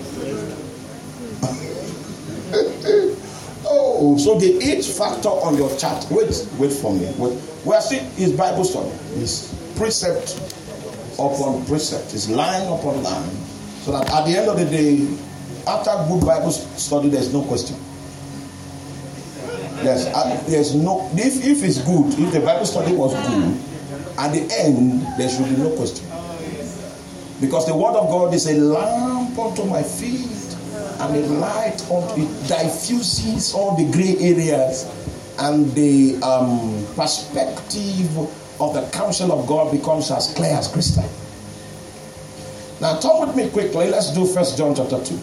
Oh, so the age factor on your chart. Wait, wait for me. Wait. We are still is Bible study. It's precept upon precept. It's line upon line. So that at the end of the day, after good Bible study, there's no question. There's, uh, there's no if if it's good, if the Bible study was good, at the end there should be no question. Because the word of God is a lamp unto my feet and a light unto it diffuses all the gray areas, and the um, perspective of the counsel of God becomes as clear as crystal. Now turn with me quickly. Let's do First John chapter two.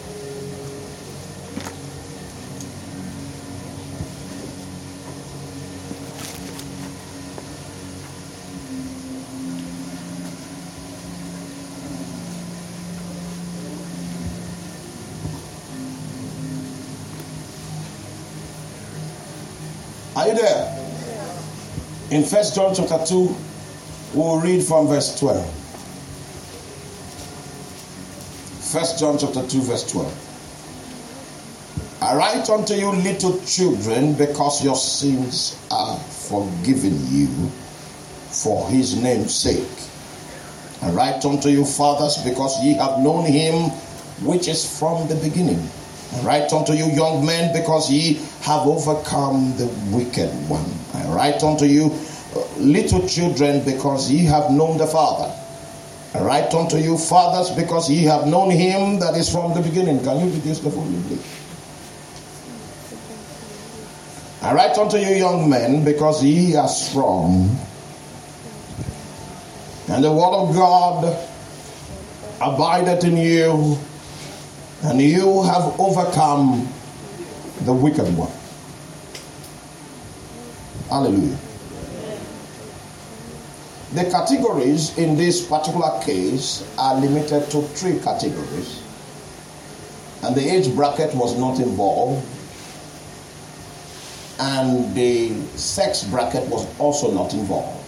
Are you there? In First John chapter two, we'll read from verse twelve. First John chapter two, verse twelve. I write unto you, little children, because your sins are forgiven you for his name's sake. I write unto you, fathers, because ye have known him which is from the beginning. I write unto you, young men, because ye have overcome the wicked one. I write unto you, little children, because ye have known the Father. I write unto you, fathers, because ye have known him that is from the beginning. Can you reduce the volume, please? I write unto you, young men, because ye are strong, and the word of God abideth in you, and you have overcome the wicked one. Hallelujah. The categories in this particular case are limited to three categories. And the age bracket was not involved. And the sex bracket was also not involved.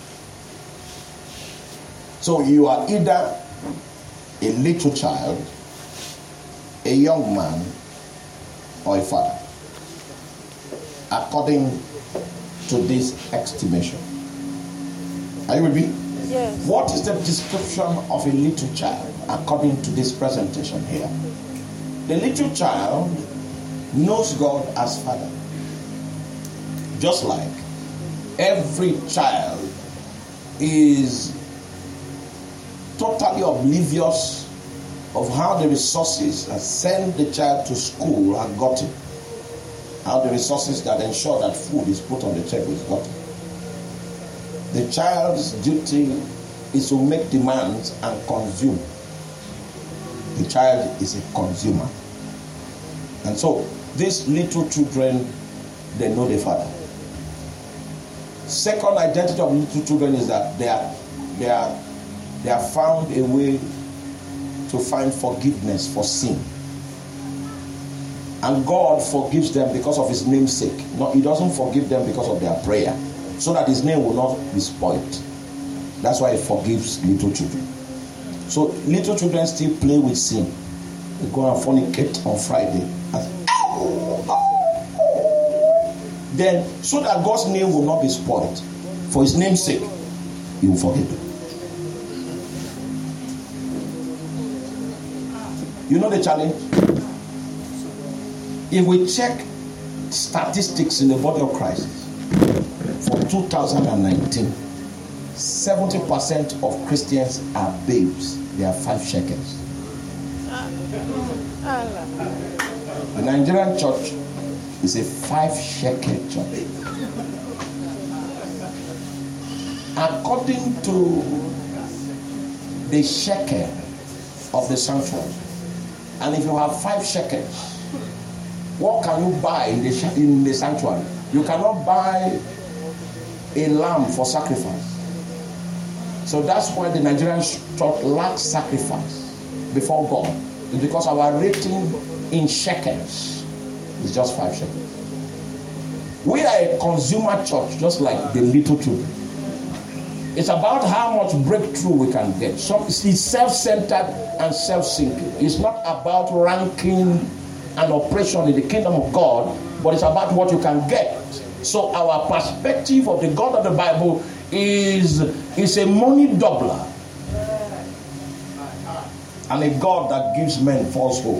So you are either a little child, a young man, or a father, according to this estimation. Are you with me? Yes. What is the description of a little child according to this presentation here? The little child knows God as Father. Just like every child is totally oblivious of how the resources that send the child to school are gotten. How the resources that ensure that food is put on the table is gotten. The child's duty is to make demands and consume. The child is a consumer. And so, these little children, they know the father. Second identity of little children is that they are, they are, they have found a way to find forgiveness for sin. And God forgives them because of his name's sake. No, he doesn't forgive them because of their prayer, so that his name will not be spoiled. That's why he forgives little children. So little children still play with sin. They go and fornicate on Friday. Then, so that God's name will not be spoiled, for his name's sake, he will forgive them. You know the challenge? If we check statistics in the body of Christ for two thousand nineteen, seventy percent of Christians are babes. They are five shekels. The Nigerian church is a five shekel church. According to the shekel of the sanctuary, and if you have five shekels, what can you buy in the, in the sanctuary? You cannot buy a lamb for sacrifice. So that's why the Nigerian church lacks sacrifice before God. It's because our rating in shekels is just five shekels. We are a consumer church, just like the little children. It's about how much breakthrough we can get. So it's self-centered and self-seeking. It's not about ranking an operation in the kingdom of God, but it's about what you can get. So our perspective of the God of the Bible is, is a money doubler and a God that gives men false hope.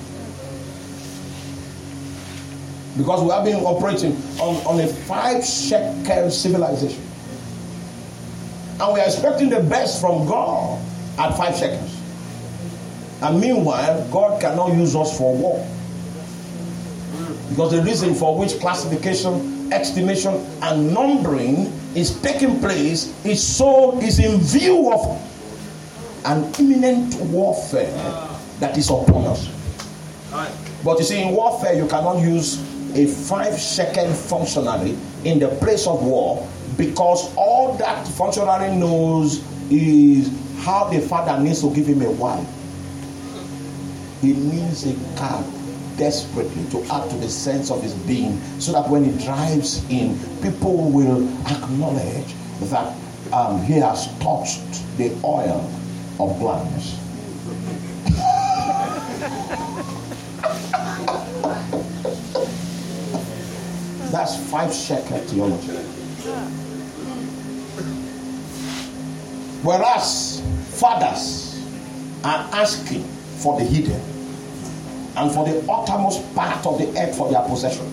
Because we have been operating on, on a five shekel civilization. And we are expecting the best from God at five shekels. And meanwhile, God cannot use us for war. Because the reason for which classification, estimation, and numbering is taking place is so is in view of an imminent warfare that is upon us. But you see, in warfare, you cannot use a five shekel functionary in the place of war, because all that functionary knows is how the father needs to give him a wife. He needs a car desperately to add to the sense of his being, so that when he drives in, people will acknowledge that um, he has touched the oil of gladness. That's five shekel theology. Whereas fathers are asking for the hidden and for the uttermost part of the earth for their possession,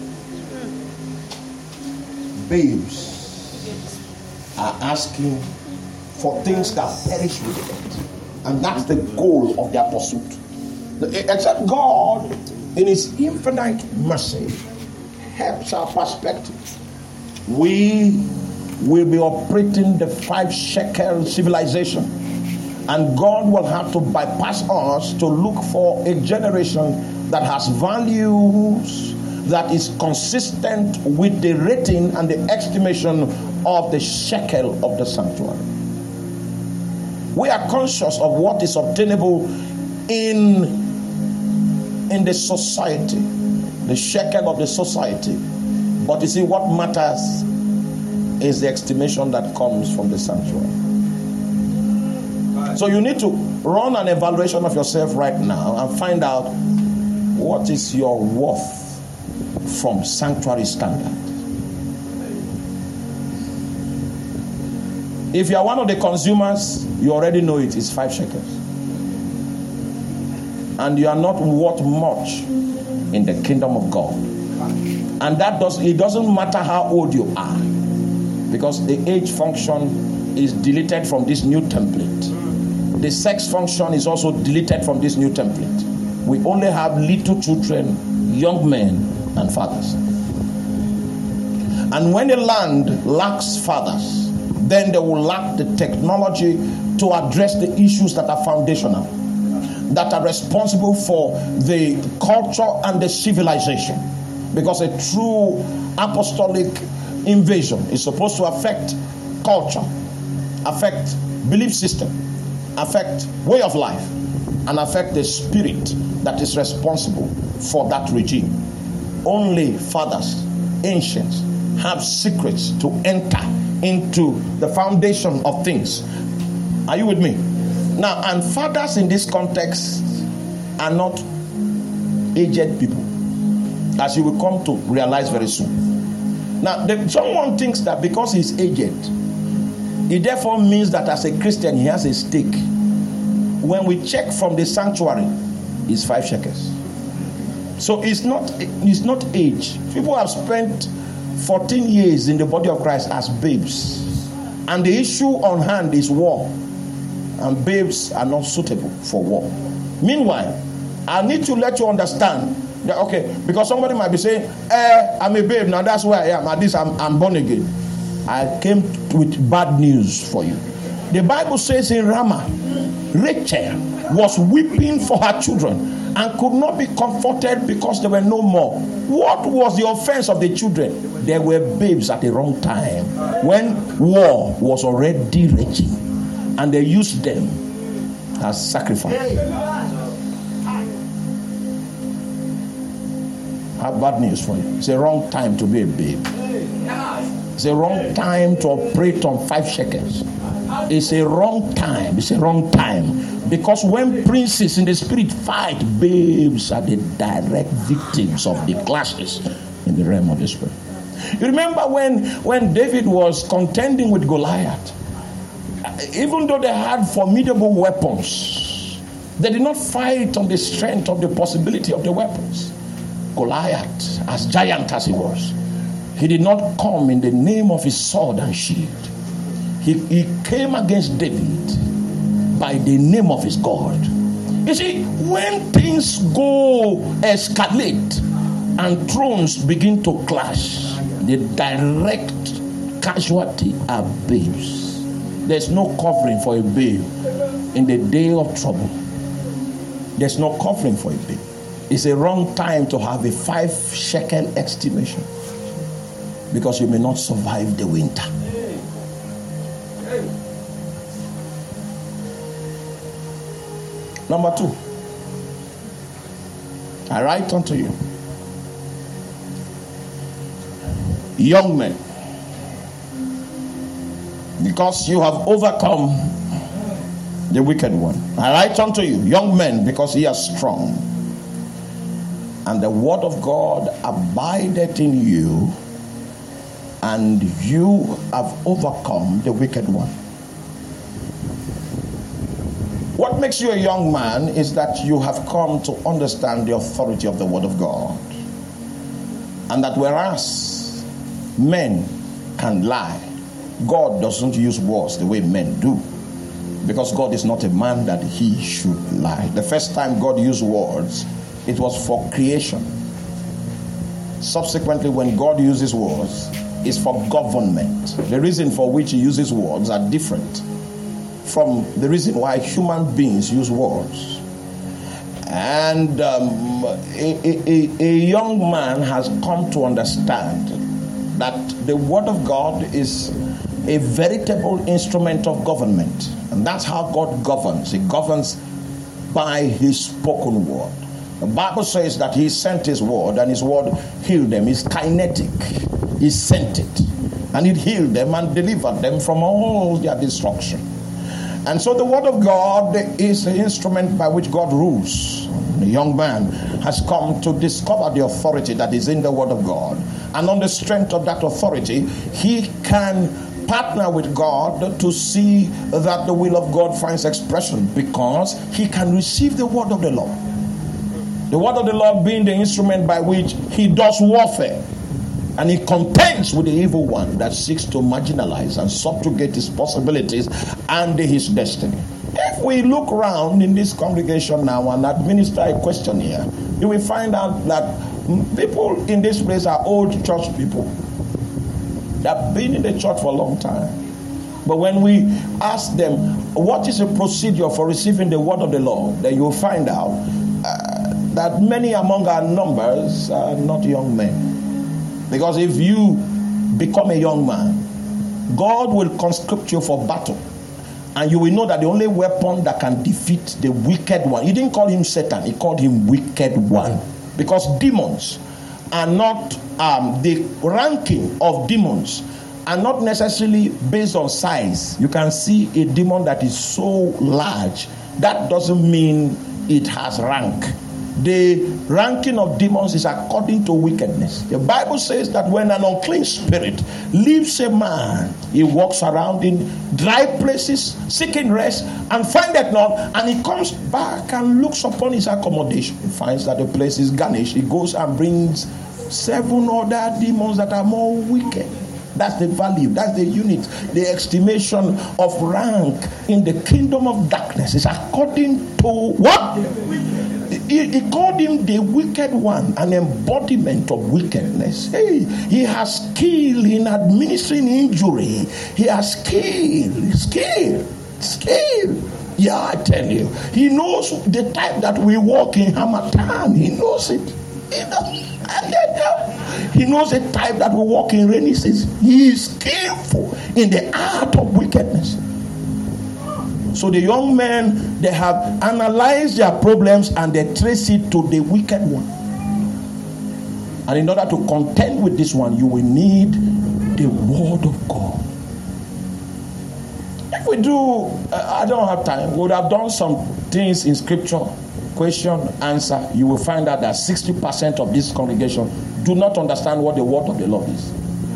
babes are asking for things that perish with the earth, and that's the goal of their pursuit. Except God, in his infinite mercy, helps our perspective. We will be operating the five shekel civilization, and God will have to bypass us to look for a generation that has values that is consistent with the rating and the estimation of the shekel of the sanctuary. We are conscious of what is obtainable in, in the society, the shekel of the society. But you see, what matters is the estimation that comes from the sanctuary. So you need to run an evaluation of yourself right now and find out what is your worth from sanctuary standard. If you are one of the consumers, you already know it is five shekels. And you are not worth much in the kingdom of God. And that does it doesn't matter how old you are, because the age function is deleted from this new template. the sex function is also deleted from this new template. We only have little children, young men, and fathers. And when a land lacks fathers, then they will lack the technology to address the issues that are foundational, that are responsible for the culture and the civilization. Because a true apostolic invasion is supposed to affect culture, affect belief system, affect way of life, and affect the spirit that is responsible for that regime. Only fathers, ancients, have secrets to enter into the foundation of things. Are you with me? Now, and fathers in this context are not aged people, as you will come to realize very soon. Now, the, someone thinks that because he's aged, it therefore means that as a Christian he has a stake. When we check from the sanctuary, it's five shekels. So it's not it's not age. People have spent fourteen years in the body of Christ as babes, and the issue on hand is war, and babes are not suitable for war. Meanwhile, I need to let you understand that, okay, because somebody might be saying, eh, I'm a babe now, that's where I am, at least I'm, I'm born again. I came with bad news for you. The Bible says in Ramah, Rachel was weeping for her children and could not be comforted because there were no more. What was the offense of the children? They were babes at the wrong time, when war was already raging, and they used them as sacrifice. I have bad news for you. It's a wrong time to be a babe. It's a wrong time to operate on five shekels. It's a wrong time. It's a wrong time. Because when princes in the spirit fight, babes are the direct victims of the clashes in the realm of the spirit. You remember when, when David was contending with Goliath, even though they had formidable weapons, they did not fight on the strength of the possibility of the weapons. Goliath, as giant as he was, he did not come in the name of his sword and shield. He, he came against David by the name of his God. You see, when things go escalate and thrones begin to clash, the direct casualty are babes. There's no covering for a babe in the day of trouble. There's no covering for a babe. It's a wrong time to have a five shekel estimation, because you may not survive the winter. Number two, I write unto you, young men, because you have overcome the wicked one. I write unto you, young men, because he is strong, and the word of God abideth in you, and you have overcome the wicked one. What makes you a young man is that you have come to understand the authority of the word of God, and that whereas men can lie, God doesn't use words the way men do, because God is not a man that he should lie. The first time God used words, it was for creation. Subsequently, when God uses words, it's for government. The reason for which he uses words are different from the reason why human beings use words. And um, a, a, a young man has come to understand that the word of God is a veritable instrument of government. And that's how God governs. He governs by his spoken word. The Bible says that he sent his word, and his word healed them. It's kinetic. He sent it, and it healed them and delivered them from all their destruction. And so the word of God is the instrument by which God rules. The young man has come to discover the authority that is in the word of God. And on the strength of that authority, he can partner with God to see that the will of God finds expression, because he can receive the word of the Lord. The word of the Lord being the instrument by which he does warfare. And he contends with the evil one that seeks to marginalize and subjugate his possibilities and his destiny. If we look around in this congregation now and administer a questionnaire, you will find out that people in this place are old church people. They have been in the church for a long time. But when we ask them, what is the procedure for receiving the word of the Lord, then you will find out uh, that many among our numbers are not young men. Because if you become a young man, God will conscript you for battle. And you will know that the only weapon that can defeat the wicked one, he didn't call him Satan, he called him wicked one. Because demons are not, um, the ranking of demons are not necessarily based on size. You can see a demon that is so large, that doesn't mean it has rank. The ranking of demons is according to wickedness. The Bible says that when an unclean spirit leaves a man, he walks around in dry places, seeking rest, and findeth not, and he comes back and looks upon his accommodation. He finds that the place is garnished. He goes and brings seven other demons that are more wicked. That's the value, that's the unit, the estimation of rank in the kingdom of darkness is according to what? He, he called him the wicked one, an embodiment of wickedness. Hey, he has skill in administering injury. He has skill, skill, skill. Yeah, I tell you. He knows the type that we walk in Hamatan. He knows it. He knows, he knows the type that we walk in rainy season. He is skillful in the art of wickedness. So the young men, they have analyzed their problems and they trace it to the wicked one. And in order to contend with this one, you will need the word of God. If we do, uh, I don't have time, we would have done some things in scripture, question, answer. You will find out that sixty percent of this congregation do not understand what the word of the Lord is.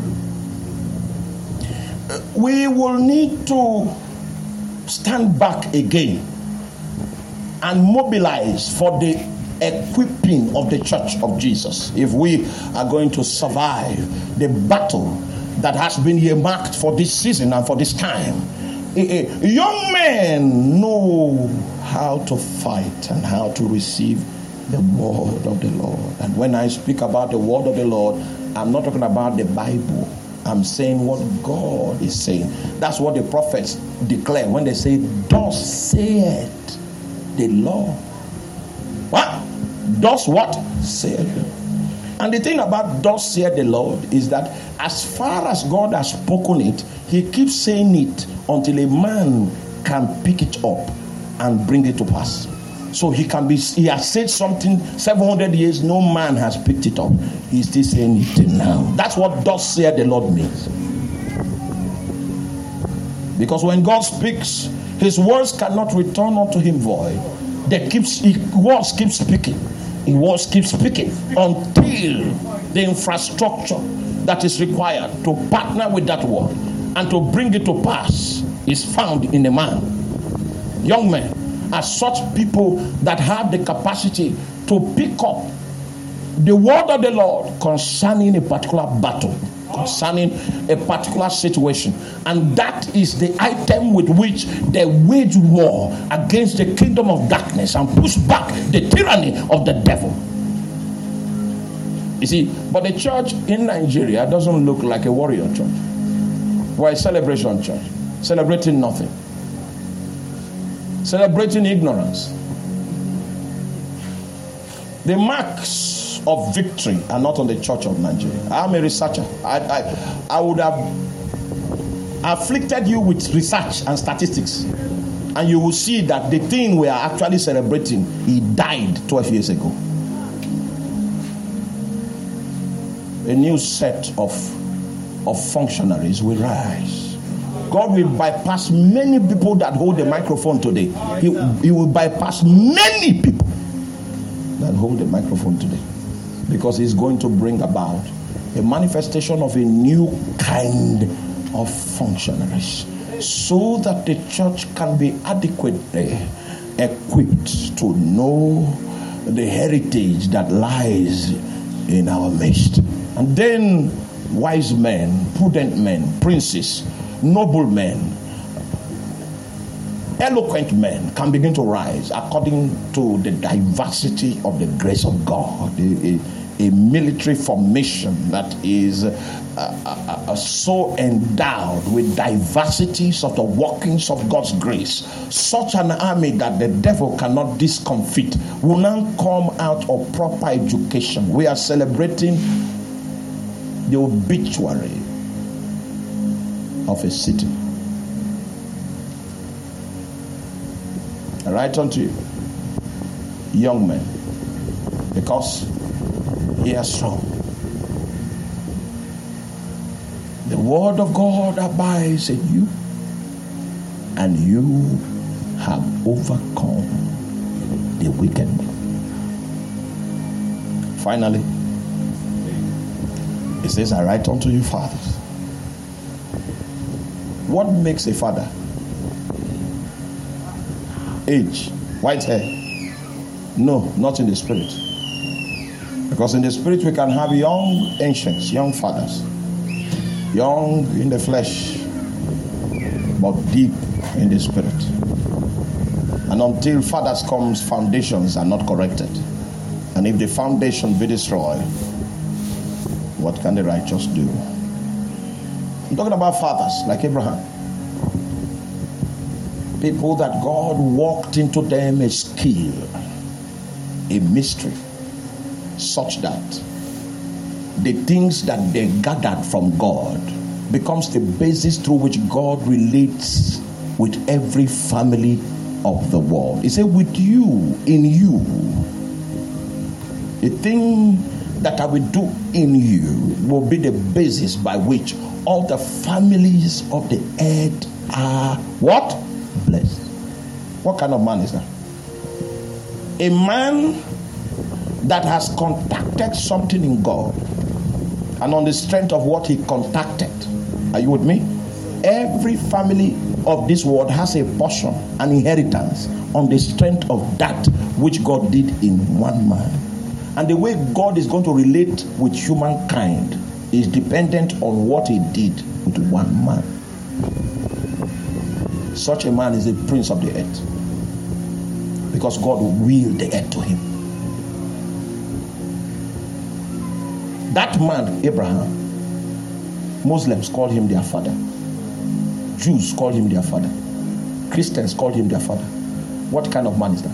Uh, we will need to stand back again and mobilize for the equipping of the church of Jesus if we are going to survive the battle that has been earmarked for this season and for this time. Young men know how to fight and how to receive the word of the Lord. And when I speak about the word of the Lord, I'm not talking about the Bible. I'm saying what God is saying. That's what the prophets declare when they say, thus saith the Lord. What? Thus what? Saith the Lord. And the thing about thus saith the Lord is that as far as God has spoken it, he keeps saying it until a man can pick it up and bring it to pass. So he can be, he has said something seven hundred years, no man has picked it up. He's still saying it till now. That's what thus saith the Lord means. Because when God speaks, his words cannot return unto him void. They keeps, his words keep speaking. His words keep speaking until the infrastructure that is required to partner with that word and to bring it to pass is found in a man. Young men are such people that have the capacity to pick up the word of the Lord concerning a particular battle, concerning a particular situation, and that is the item with which they wage war against the kingdom of darkness and push back the tyranny of the devil. You see, but the church in Nigeria doesn't look like a warrior church. We're a celebration church, celebrating nothing, celebrating ignorance. The marks of victory are not on the church of Nigeria. I'm a researcher. I, I, I would have afflicted you with research and statistics, and you will see that the thing we are actually celebrating, he died twelve years ago. A new set of, of functionaries will rise. God will bypass many people that hold the microphone today. He, he will bypass many people that hold the microphone today, because he's going to bring about a manifestation of a new kind of functionaries, so that the church can be adequately equipped to know the heritage that lies in our midst. And then wise men, prudent men, princes, noble men, eloquent men can begin to rise according to the diversity of the grace of God. A, a, a military formation that is uh, uh, uh, so endowed with diversities of the workings of God's grace. Such an army that the devil cannot discomfit will now come out of proper education. We are celebrating the obituary of a city. I write unto you, young men, because he has strong. The word of God abides in you, and you have overcome the wicked. Finally, it says, I write unto you, fathers. What makes a father? Age, white hair? No, not in the spirit. Because in the spirit we can have young ancients, young fathers, young in the flesh, but deep in the spirit. And until fathers comes, foundations are not corrected. And if the foundation be destroyed, what can the righteous do? I'm talking about fathers like Abraham. People that God walked into them a skill, a mystery, such that the things that they gathered from God becomes the basis through which God relates with every family of the world. He said, with you, in you, the thing that I will do in you will be the basis by which all the families of the earth are what? Blessed. What kind of man is that? A man that has contacted something in God, and on the strength of what he contacted, are you with me? Every family of this world has a portion, an inheritance on the strength of that which God did in one man. And the way God is going to relate with humankind is dependent on what he did with one man. Such a man is a prince of the earth, because God willed the earth to him. That man, Abraham, Muslims called him their father. Jews called him their father. Christians called him their father. What kind of man is that?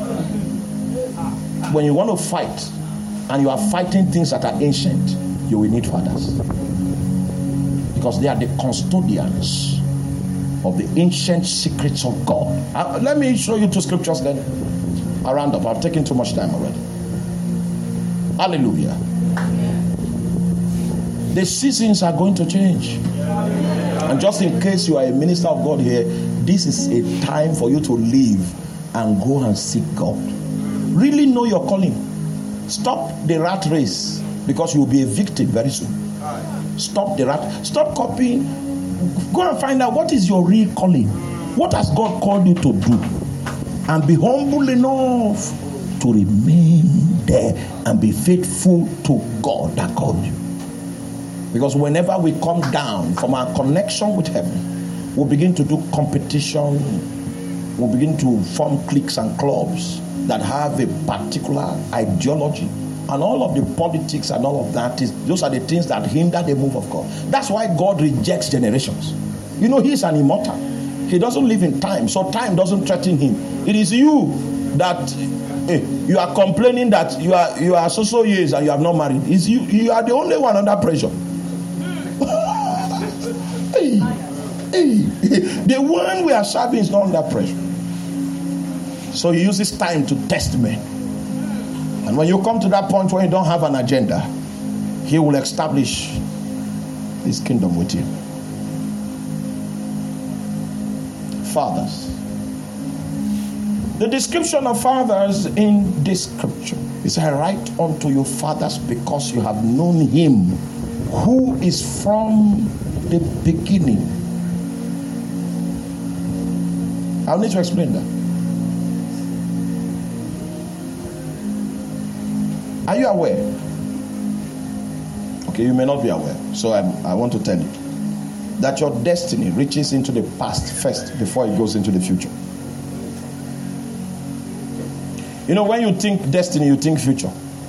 When you want to fight and you are fighting things that are ancient, you will need fathers, because they are the custodians of the ancient secrets of God. Uh, let me show you two scriptures then. I'll round up. I've taken too much time already. Hallelujah. The seasons are going to change. And just in case you are a minister of God here, this is a time for you to leave and go and seek God. Really know your calling. Stop the rat race, because you will be a victim very soon. Stop the rat. Stop copying. Go and find out what is your real calling. What has God called you to do? And be humble enough to remain there and be faithful to God that called you. Because whenever we come down from our connection with heaven, we'll begin to do competition. We'll begin to form cliques and clubs that have a particular ideology. And all of the politics and all of that, is those are the things that hinder the move of God. That's why God rejects generations. You know, he's an immortal. He doesn't live in time, so time doesn't threaten him. It is you that hey, you are complaining that you are you are so so years and you have not married. It's you, you are the only one under pressure. hey, hey, the one we are serving is not under pressure. So he uses time to test men. And when you come to that point where you don't have an agenda, he will establish his kingdom with you. Fathers. The description of fathers in this scripture is, I write unto you, fathers, because you have known him who is from the beginning. I'll need to explain that. Are you aware? Okay, you may not be aware. So I'm, I want to tell you that your destiny reaches into the past first before it goes into the future. You know, when you think destiny, you think future.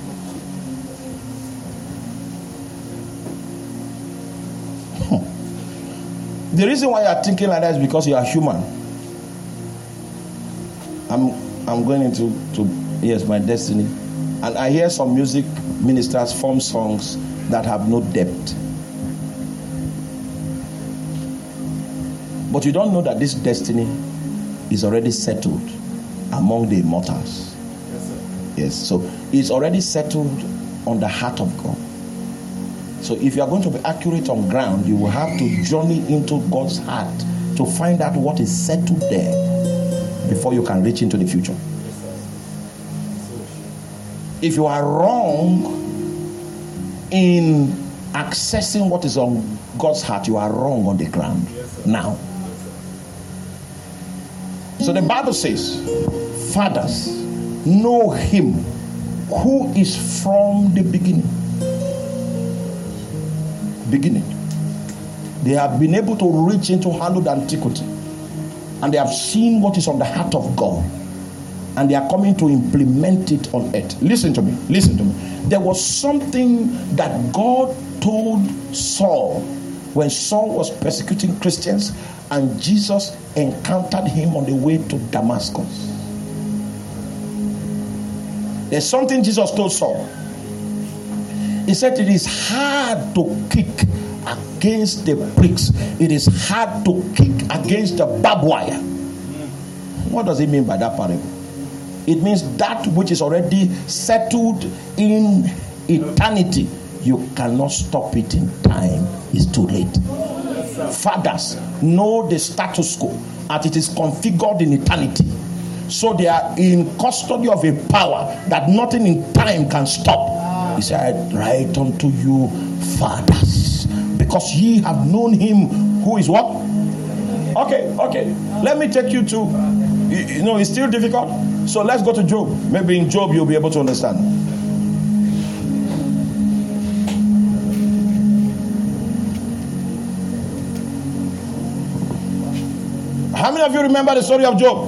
The reason why you are thinking like that is because you are human. I'm I'm going into to yes, my destiny. And I hear some music ministers form songs that have no depth. But you don't know that this destiny is already settled among the immortals. Yes, sir. Yes, so it's already settled on the heart of God. So if you are going to be accurate on ground, you will have to journey into God's heart to find out what is settled there before you can reach into the future. Yes, sir. If you are wrong in accessing what is on God's heart, you are wrong on the ground. Yes, sir. Now. So the Bible says, fathers, know him who is from the beginning. Beginning. They have been able to reach into hallowed antiquity, and they have seen what is on the heart of God, and they are coming to implement it on earth. Listen to me. Listen to me. There was something that God told Saul when Saul was persecuting Christians, and Jesus encountered him on the way to Damascus. There's something Jesus told Saul. He said it is hard to kick against the bricks. It is hard to kick against the barbed wire. What does it mean by that parable? It means that which is already settled in eternity, you cannot stop it in time. It's too late. Fathers know the status quo as it is configured in eternity. So they are in custody of a power that nothing in time can stop. He said, write unto you, fathers, because ye have known him who is what? Okay, okay. Let me take you to, you know, it's still difficult. So let's go to Job. Maybe in Job you'll be able to understand. How many of you remember the story of Job?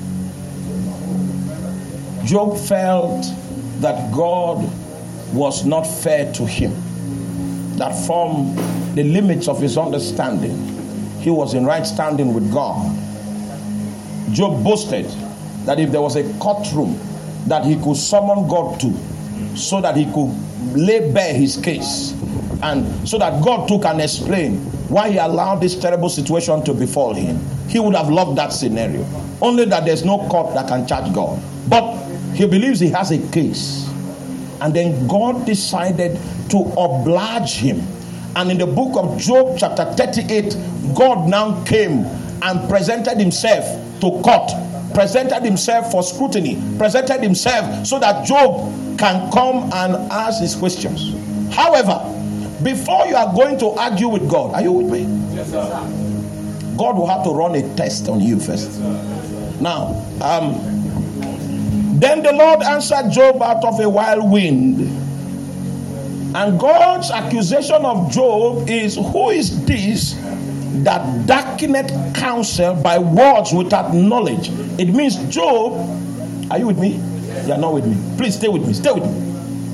Job felt that God was not fair to him, that from the limits of his understanding, he was in right standing with God. Job boasted that if there was a courtroom that he could summon God to, so that he could lay bare his case, and so that God too can explain why he allowed this terrible situation to befall him, he would have loved that scenario. Only that there's no court that can charge God. But he believes he has a case. And then God decided to oblige him. And in the book of Job chapter thirty-eight, God now came and presented himself to court, presented himself for scrutiny, presented himself so that Job can come and ask his questions. However, before you are going to argue with God, are you with me? Yes, sir. God will have to run a test on you first. Yes, sir. Now, um, then the Lord answered Job out of a wild wind. And God's accusation of Job is, who is this that darkeneth counsel by words without knowledge? It means Job, are you with me? You are not with me. Please stay with me. Stay with me.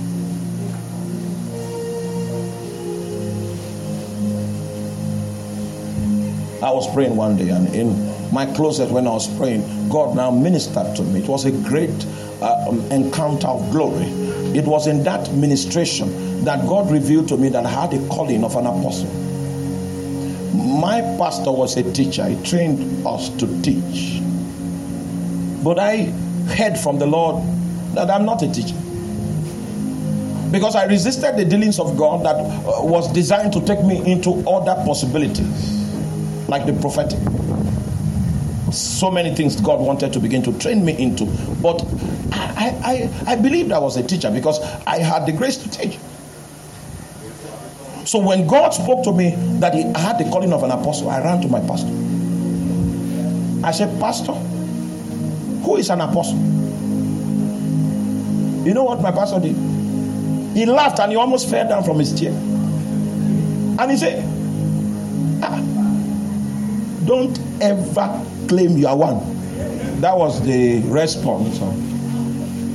I was praying one day, and in my closet when I was praying, God now ministered to me. It was a great uh, um, encounter of glory. It was in that ministration that God revealed to me that I had a calling of an apostle. My pastor was a teacher. He trained us to teach. But I heard from the Lord that I'm not a teacher, because I resisted the dealings of God that uh, was designed to take me into other possibilities, like the prophetic. So many things God wanted to begin to train me into. But I, I, I believed I was a teacher because I had the grace to teach. So when God spoke to me that he, I had the calling of an apostle, I ran to my pastor. I said, Pastor, who is an apostle? You know what my pastor did? He laughed and he almost fell down from his chair. And he said, ah, don't ever claim you are one. That was the response.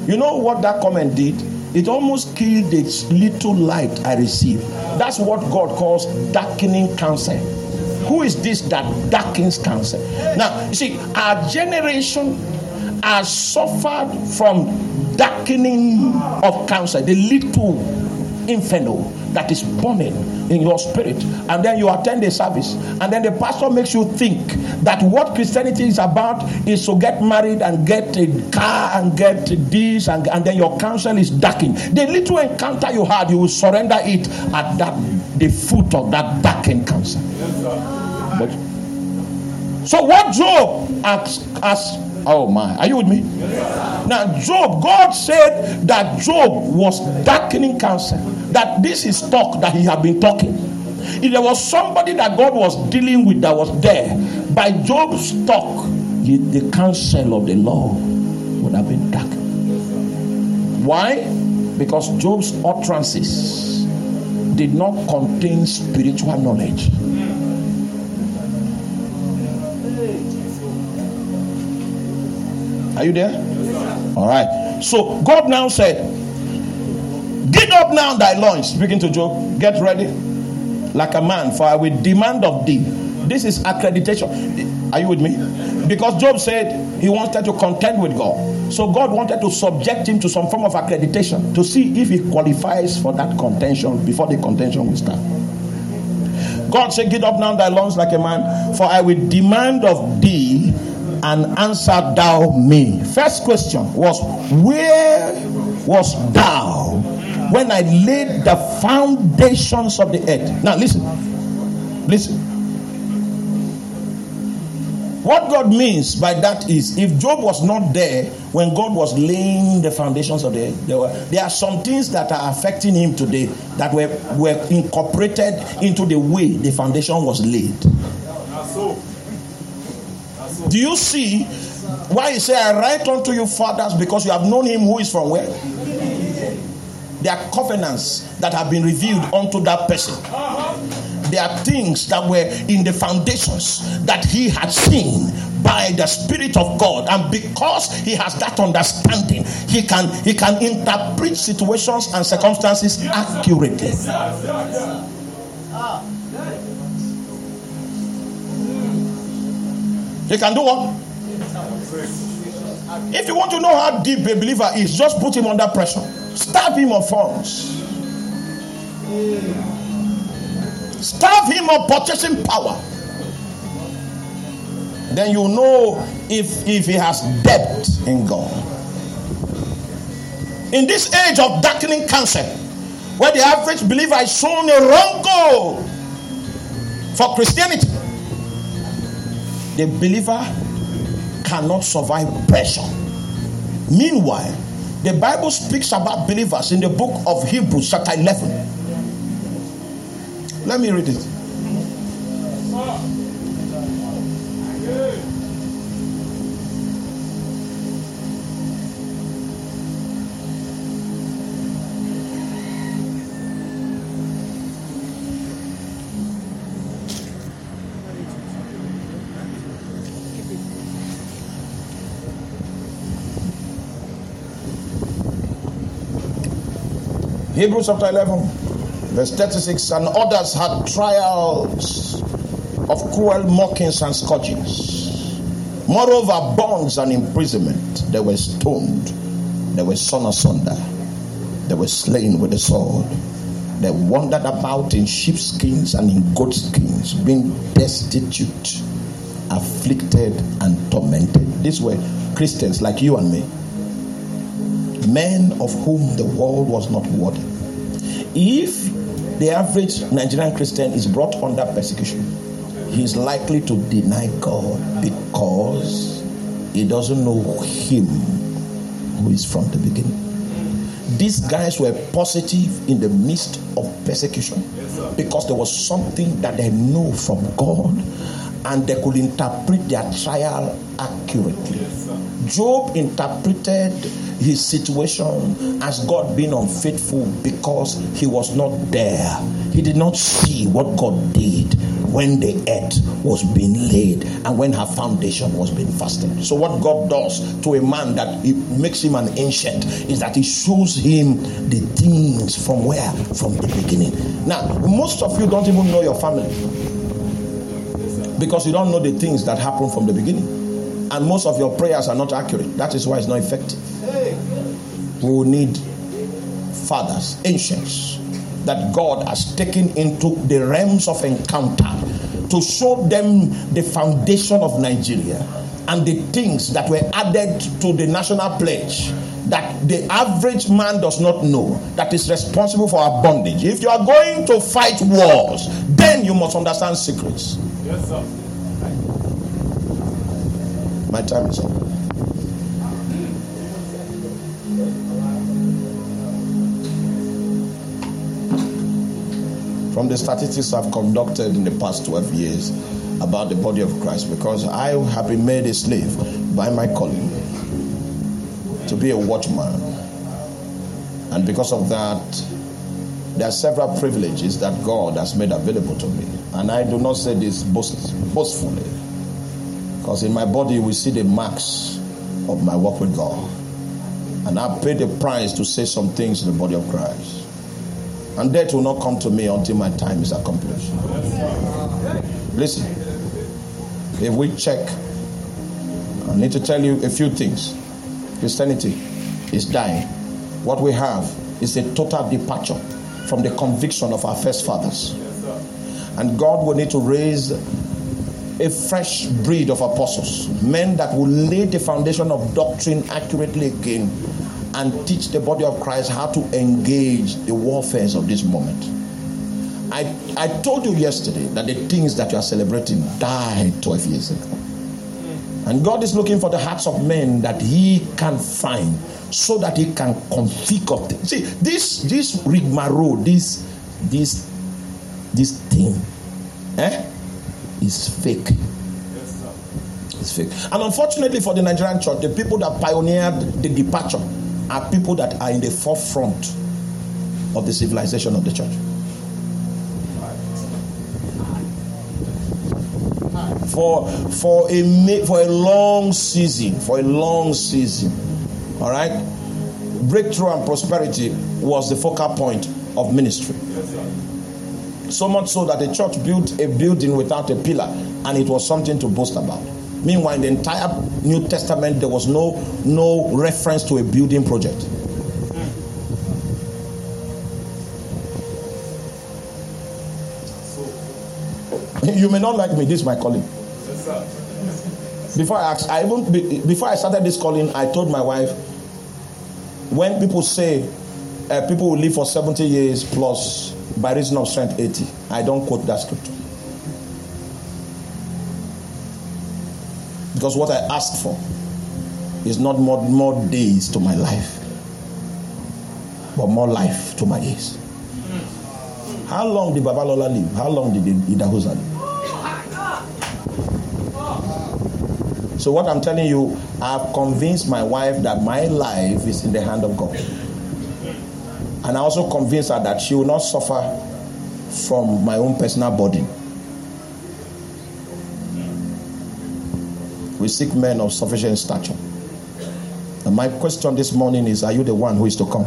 You know what that comment did? It almost killed the little light I received. That's what God calls darkening counsel. Who is this that darkens counsel? Now, you see, our generation has suffered from darkening of counsel. The little inferno that is burning in your spirit, and then you attend a service, and then the pastor makes you think that what Christianity is about is to get married and get a car and get this, and, and then your counsel is darkened. The little encounter you had, you will surrender it at that the foot of that darkened counsel. But, so what Job asked, asked oh my, are you with me? Now Job, God said that Job was darkening counsel, that this is talk that he had been talking. If there was somebody that God was dealing with that was there, by Job's talk, he, the counsel of the Lord would have been darkened. Why? Because Job's utterances did not contain spiritual knowledge. Are you there? All right. So God now said, "Get up now thy loins," speaking to Job. "Get ready like a man, for I will demand of thee." This is accreditation. Are you with me? Because Job said he wanted to contend with God. So God wanted to subject him to some form of accreditation to see if he qualifies for that contention before the contention will start. God said, "Get up now thy loins like a man, for I will demand of thee, and answer thou me." First question was, where was thou when I laid the foundations of the earth? Now listen, listen. What God means by that is, if Job was not there when God was laying the foundations of the earth, there were there are some things that are affecting him today that were, were incorporated into the way the foundation was laid. Do you see why he said, "I write unto you, fathers, because you have known him who is from where?" There are covenants that have been revealed unto that person. There are things that were in the foundations that he had seen by the Spirit of God, and because he has that understanding, he can he can interpret situations and circumstances accurately. He can do what? If you want to know how deep a believer is, just put him under pressure. Starve him of funds. Starve him of purchasing power. Then you know if, if he has depth in God. In this age of darkening counsel, where the average believer is shown a wrong goal for Christianity, the believer cannot survive pressure. Meanwhile, the Bible speaks about believers in the book of Hebrews chapter eleven. Let me read it. Hebrews chapter eleven, verse thirty-six. "And others had trials of cruel mockings and scourgings. Moreover, bonds and imprisonment. They were stoned. They were sawn asunder. They were slain with the sword. They wandered about in sheepskins and in goatskins, being destitute, afflicted, and tormented." These were Christians like you and me, men of whom the world was not worthy. If the average Nigerian Christian is brought under persecution, he is likely to deny God because he doesn't know him who is from the beginning. These guys were positive in the midst of persecution because there was something that they know from God, and they could interpret their trial accurately. Job interpreted his situation as God being unfaithful because he was not there. He did not see what God did when the earth was being laid and when her foundation was being fastened. So what God does to a man that it makes him an ancient is that he shows him the things from where? From the beginning. Now, most of you don't even know your family because you don't know the things that happen from the beginning. And most of your prayers are not accurate. That is why it's not effective. We will need fathers, ancients, that God has taken into the realms of encounter to show them the foundation of Nigeria and the things that were added to the national pledge that the average man does not know, that is responsible for our bondage. If you are going to fight wars, then you must understand secrets. Yes, sir. My time is up. From the statistics I've conducted in the past twelve years about the body of Christ, because I have been made a slave by my calling to be a watchman, and because of that there are several privileges that God has made available to me, and I do not say this boast, boastfully, because in my body we see the marks of my work with God, and I paid the price to say some things in the body of Christ. And death will not come to me until my time is accomplished. Listen, if we check, I need to tell you a few things. Christianity is dying. What we have is a total departure from the conviction of our first fathers. And God will need to raise a fresh breed of apostles, men that will lay the foundation of doctrine accurately again, and teach the body of Christ how to engage the warfares of this moment. I, I told you yesterday that the things that you are celebrating died twelve years ago. And God is looking for the hearts of men that he can find so that he can configure things. See, this this rigmarole, this this this thing, eh, is fake. It's fake. And unfortunately for the Nigerian church, the people that pioneered the departure are people that are in the forefront of the civilization of the church. For for a for a long season, for a long season, all right. Breakthrough and prosperity was the focal point of ministry. So much so that the church built a building without a pillar, and it was something to boast about. Meanwhile, in the entire New Testament, there was no no reference to a building project. You may not like me. This is my calling. Before I asked, I even before I started this calling, I told my wife, when people say uh, people will live for seventy years plus by reason of strength eighty, I don't quote that scripture. Because what I ask for is not more, more days to my life, but more life to my years. How long did Babalola live? How long did Idahosa live? So what I'm telling you, I've convinced my wife that my life is in the hand of God. And I also convinced her that she will not suffer from my own personal burden. We seek men of sufficient stature. And my question this morning is, are you the one who is to come?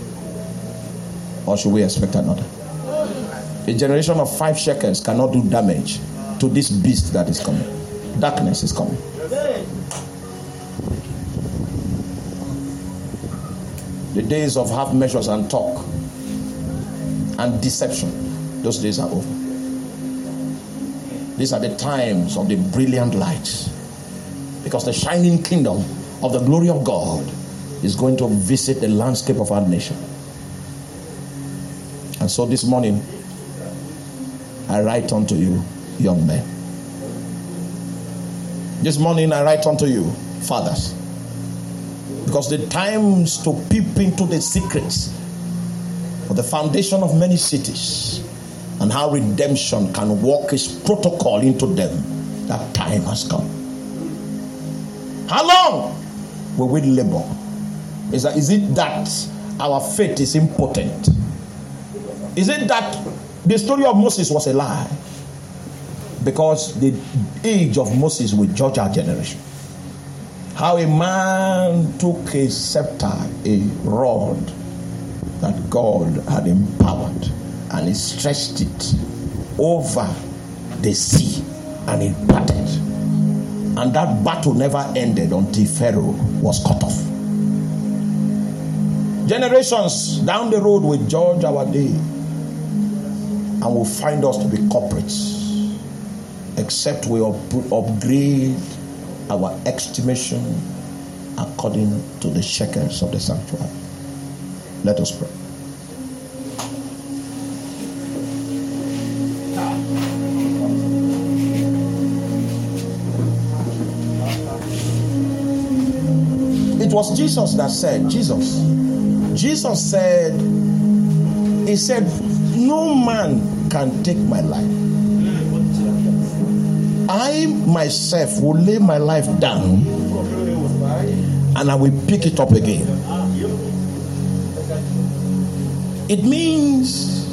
Or should we expect another? A generation of five shekels cannot do damage to this beast that is coming. Darkness is coming. The days of half measures and talk and deception, those days are over. These are the times of the brilliant light. Because the shining kingdom of the glory of God is going to visit the landscape of our nation. And so this morning, I write unto you, young men. This morning, I write unto you, fathers. Because the times to peep into the secrets of the foundation of many cities and how redemption can walk its protocol into them That time has come. How long will we labor? Is, that, is it that our faith is impotent? Is it that the story of Moses was a lie? Because the age of Moses will judge our generation. How a man took a scepter, a rod that God had empowered, and he stretched it over the sea, and it parted. And that battle never ended until Pharaoh was cut off. Generations down the road will judge our day and will find us to be culprits, except we up- upgrade our estimation according to the shekels of the sanctuary. Let us pray. It was Jesus that said, Jesus, Jesus said, he said, no man can take my life. I myself will lay my life down and I will pick it up again. It means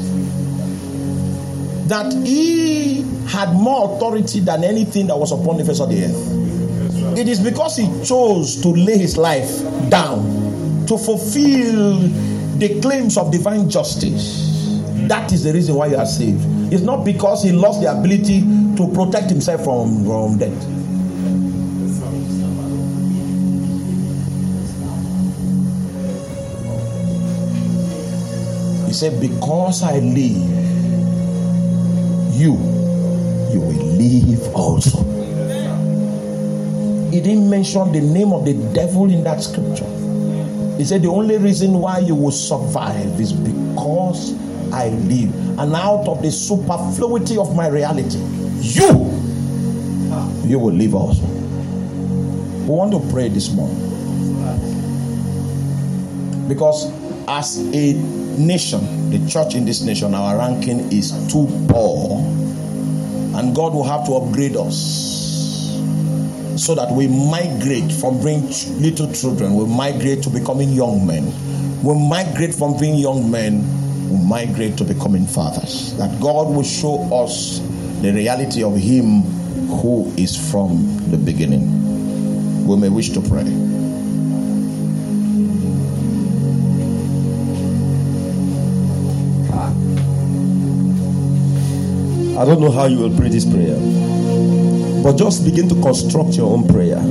that he had more authority than anything that was upon the face of the earth. It is because he chose to lay his life down to fulfill the claims of divine justice. That is the reason why you are saved. It's not because he lost the ability to protect himself from, from death. He said, because I live, you, you will live also. He didn't mention the name of the devil in that scripture. He said the only reason why you will survive is because I live. And out of the superfluity of my reality, you, you will live also. We want to pray this morning. Because as a nation, the church in this nation, our ranking is too poor. And God will have to upgrade us so that we migrate from being little children, we migrate to becoming young men. We migrate from being young men, we migrate to becoming fathers. That God will show us the reality of Him who is from the beginning. We may wish to pray. I don't know how you will pray this prayer, but just begin to construct your own prayer.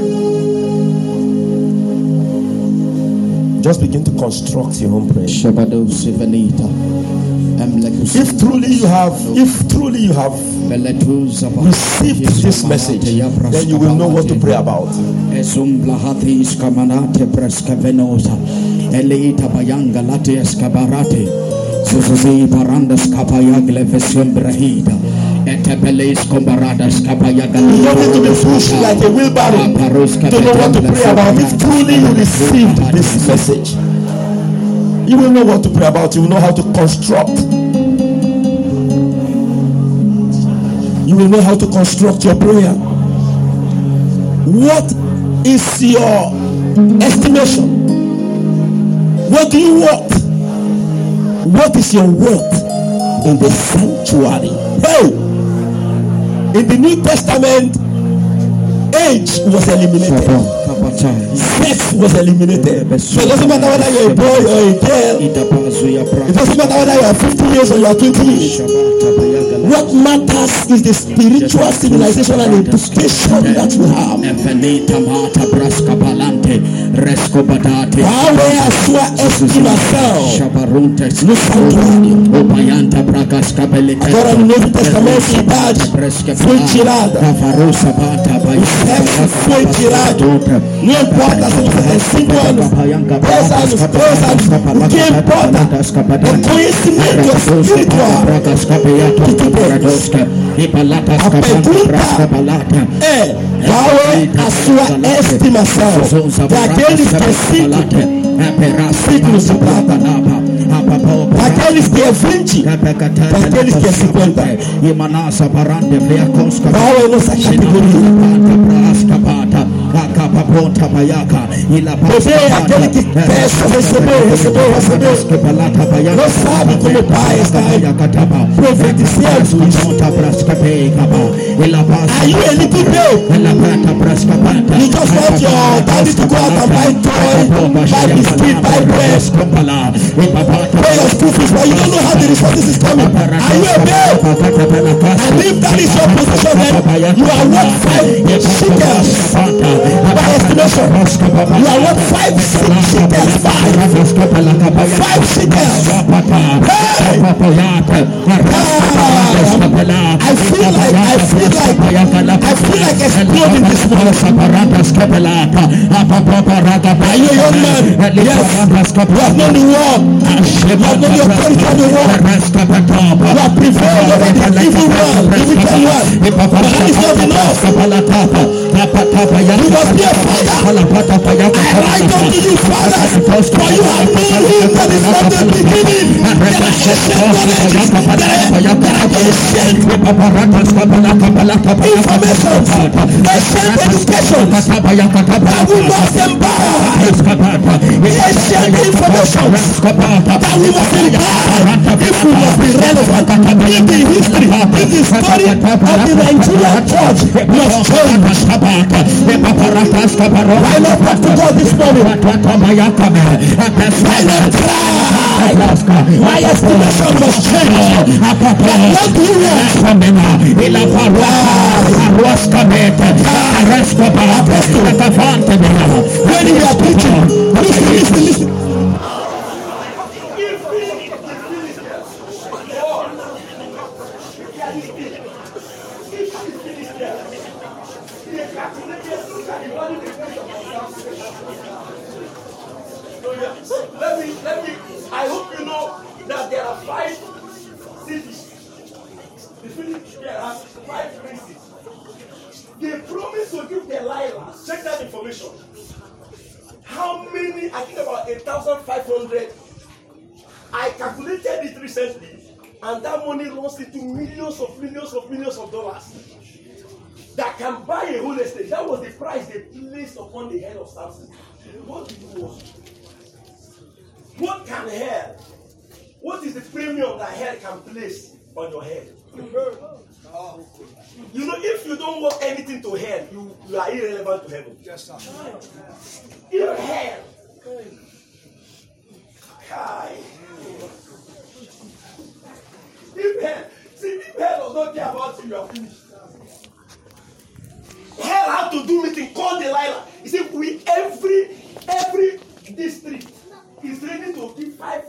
Just begin to construct your own prayer. If truly you have, if truly you have received this message, then you will know what to pray about. Suzuzi Barandas Kapayagle Vesim Brahida Etebeles Combaradas Kapayagal. You don't need to be pushed like a wheelbarrow to know what to pray about. If truly you received this message, you will know what to pray about. You will know how to construct. You will know how to construct your prayer. What is your estimation? What do you want? What is your worth in the sanctuary? Hey! In the New Testament, age was eliminated. Sex was eliminated. So it doesn't matter whether you're a boy or a girl. It doesn't matter whether you're fifty years or you're twenty years. What matters is the spiritual civilization and education that you have. Yahweh Asua Estima Cell. Look agora no Novo Testamento, cidade foi tirada. O sexo foi tirado. Não importa se você tem cinco anos, dez anos, três anos. O que importa é o conhecimento espiritual que tu tens. A pergunta é: qual é a sua estimação daqueles que ciclos de prata? Para aqueles que é vinte, para aqueles que é cinquenta. Qual é a nossa categoria? Você é aquele que peça, recebeu, recebeu, recebeu. Não sabe como o Pai está profetizando. Are you a little bit? You just want your daddy to go out and buy toy, buy biscuit, buy bread, pay your school fees, but you don't know how the resources is coming. Are you a babe? And if that is your position, then you are worth five shekels by estimation. You are worth five shekels, five, five shekels. Hey! I feel like, I feel like, I feel like exploding this morning. Are you a young man? Yes. You have known the war. You have known the authority of the war. You have prevailed over the evil world, the wicked world. But that is not enough. You must be a father. I write unto you, fathers, for you have known him that is from the beginning. That I ancient knowledge, that I ancient information, ancient education, that we must embark. Ancient information, that we must embark. If we must be relevant in the history, in the story of the Nigerian church, must change. Why not talk to God this morning? Why not try? My estimation must change. What do you want? When you are preaching, listen, listen, listen. Let me, let me, I hope you know that there are five cities. The Philippines, there are five princes. They promised to give Delilah, check that information. How many? I think about eight thousand five hundred. I calculated it recently, and that money runs into millions of millions of millions of dollars that can buy a whole estate. That was the price they placed upon the head of Samson. What do you want? What can hell? What is the premium that hell can place on your head? You know, if you don't want anything to hell, you, you are irrelevant to heaven. Yes, sir. If hell, Kai. If hell, see, if hell does not care about you, you are finished. Hell had to do meeting, call Delilah. He said, we every every district is ready to give five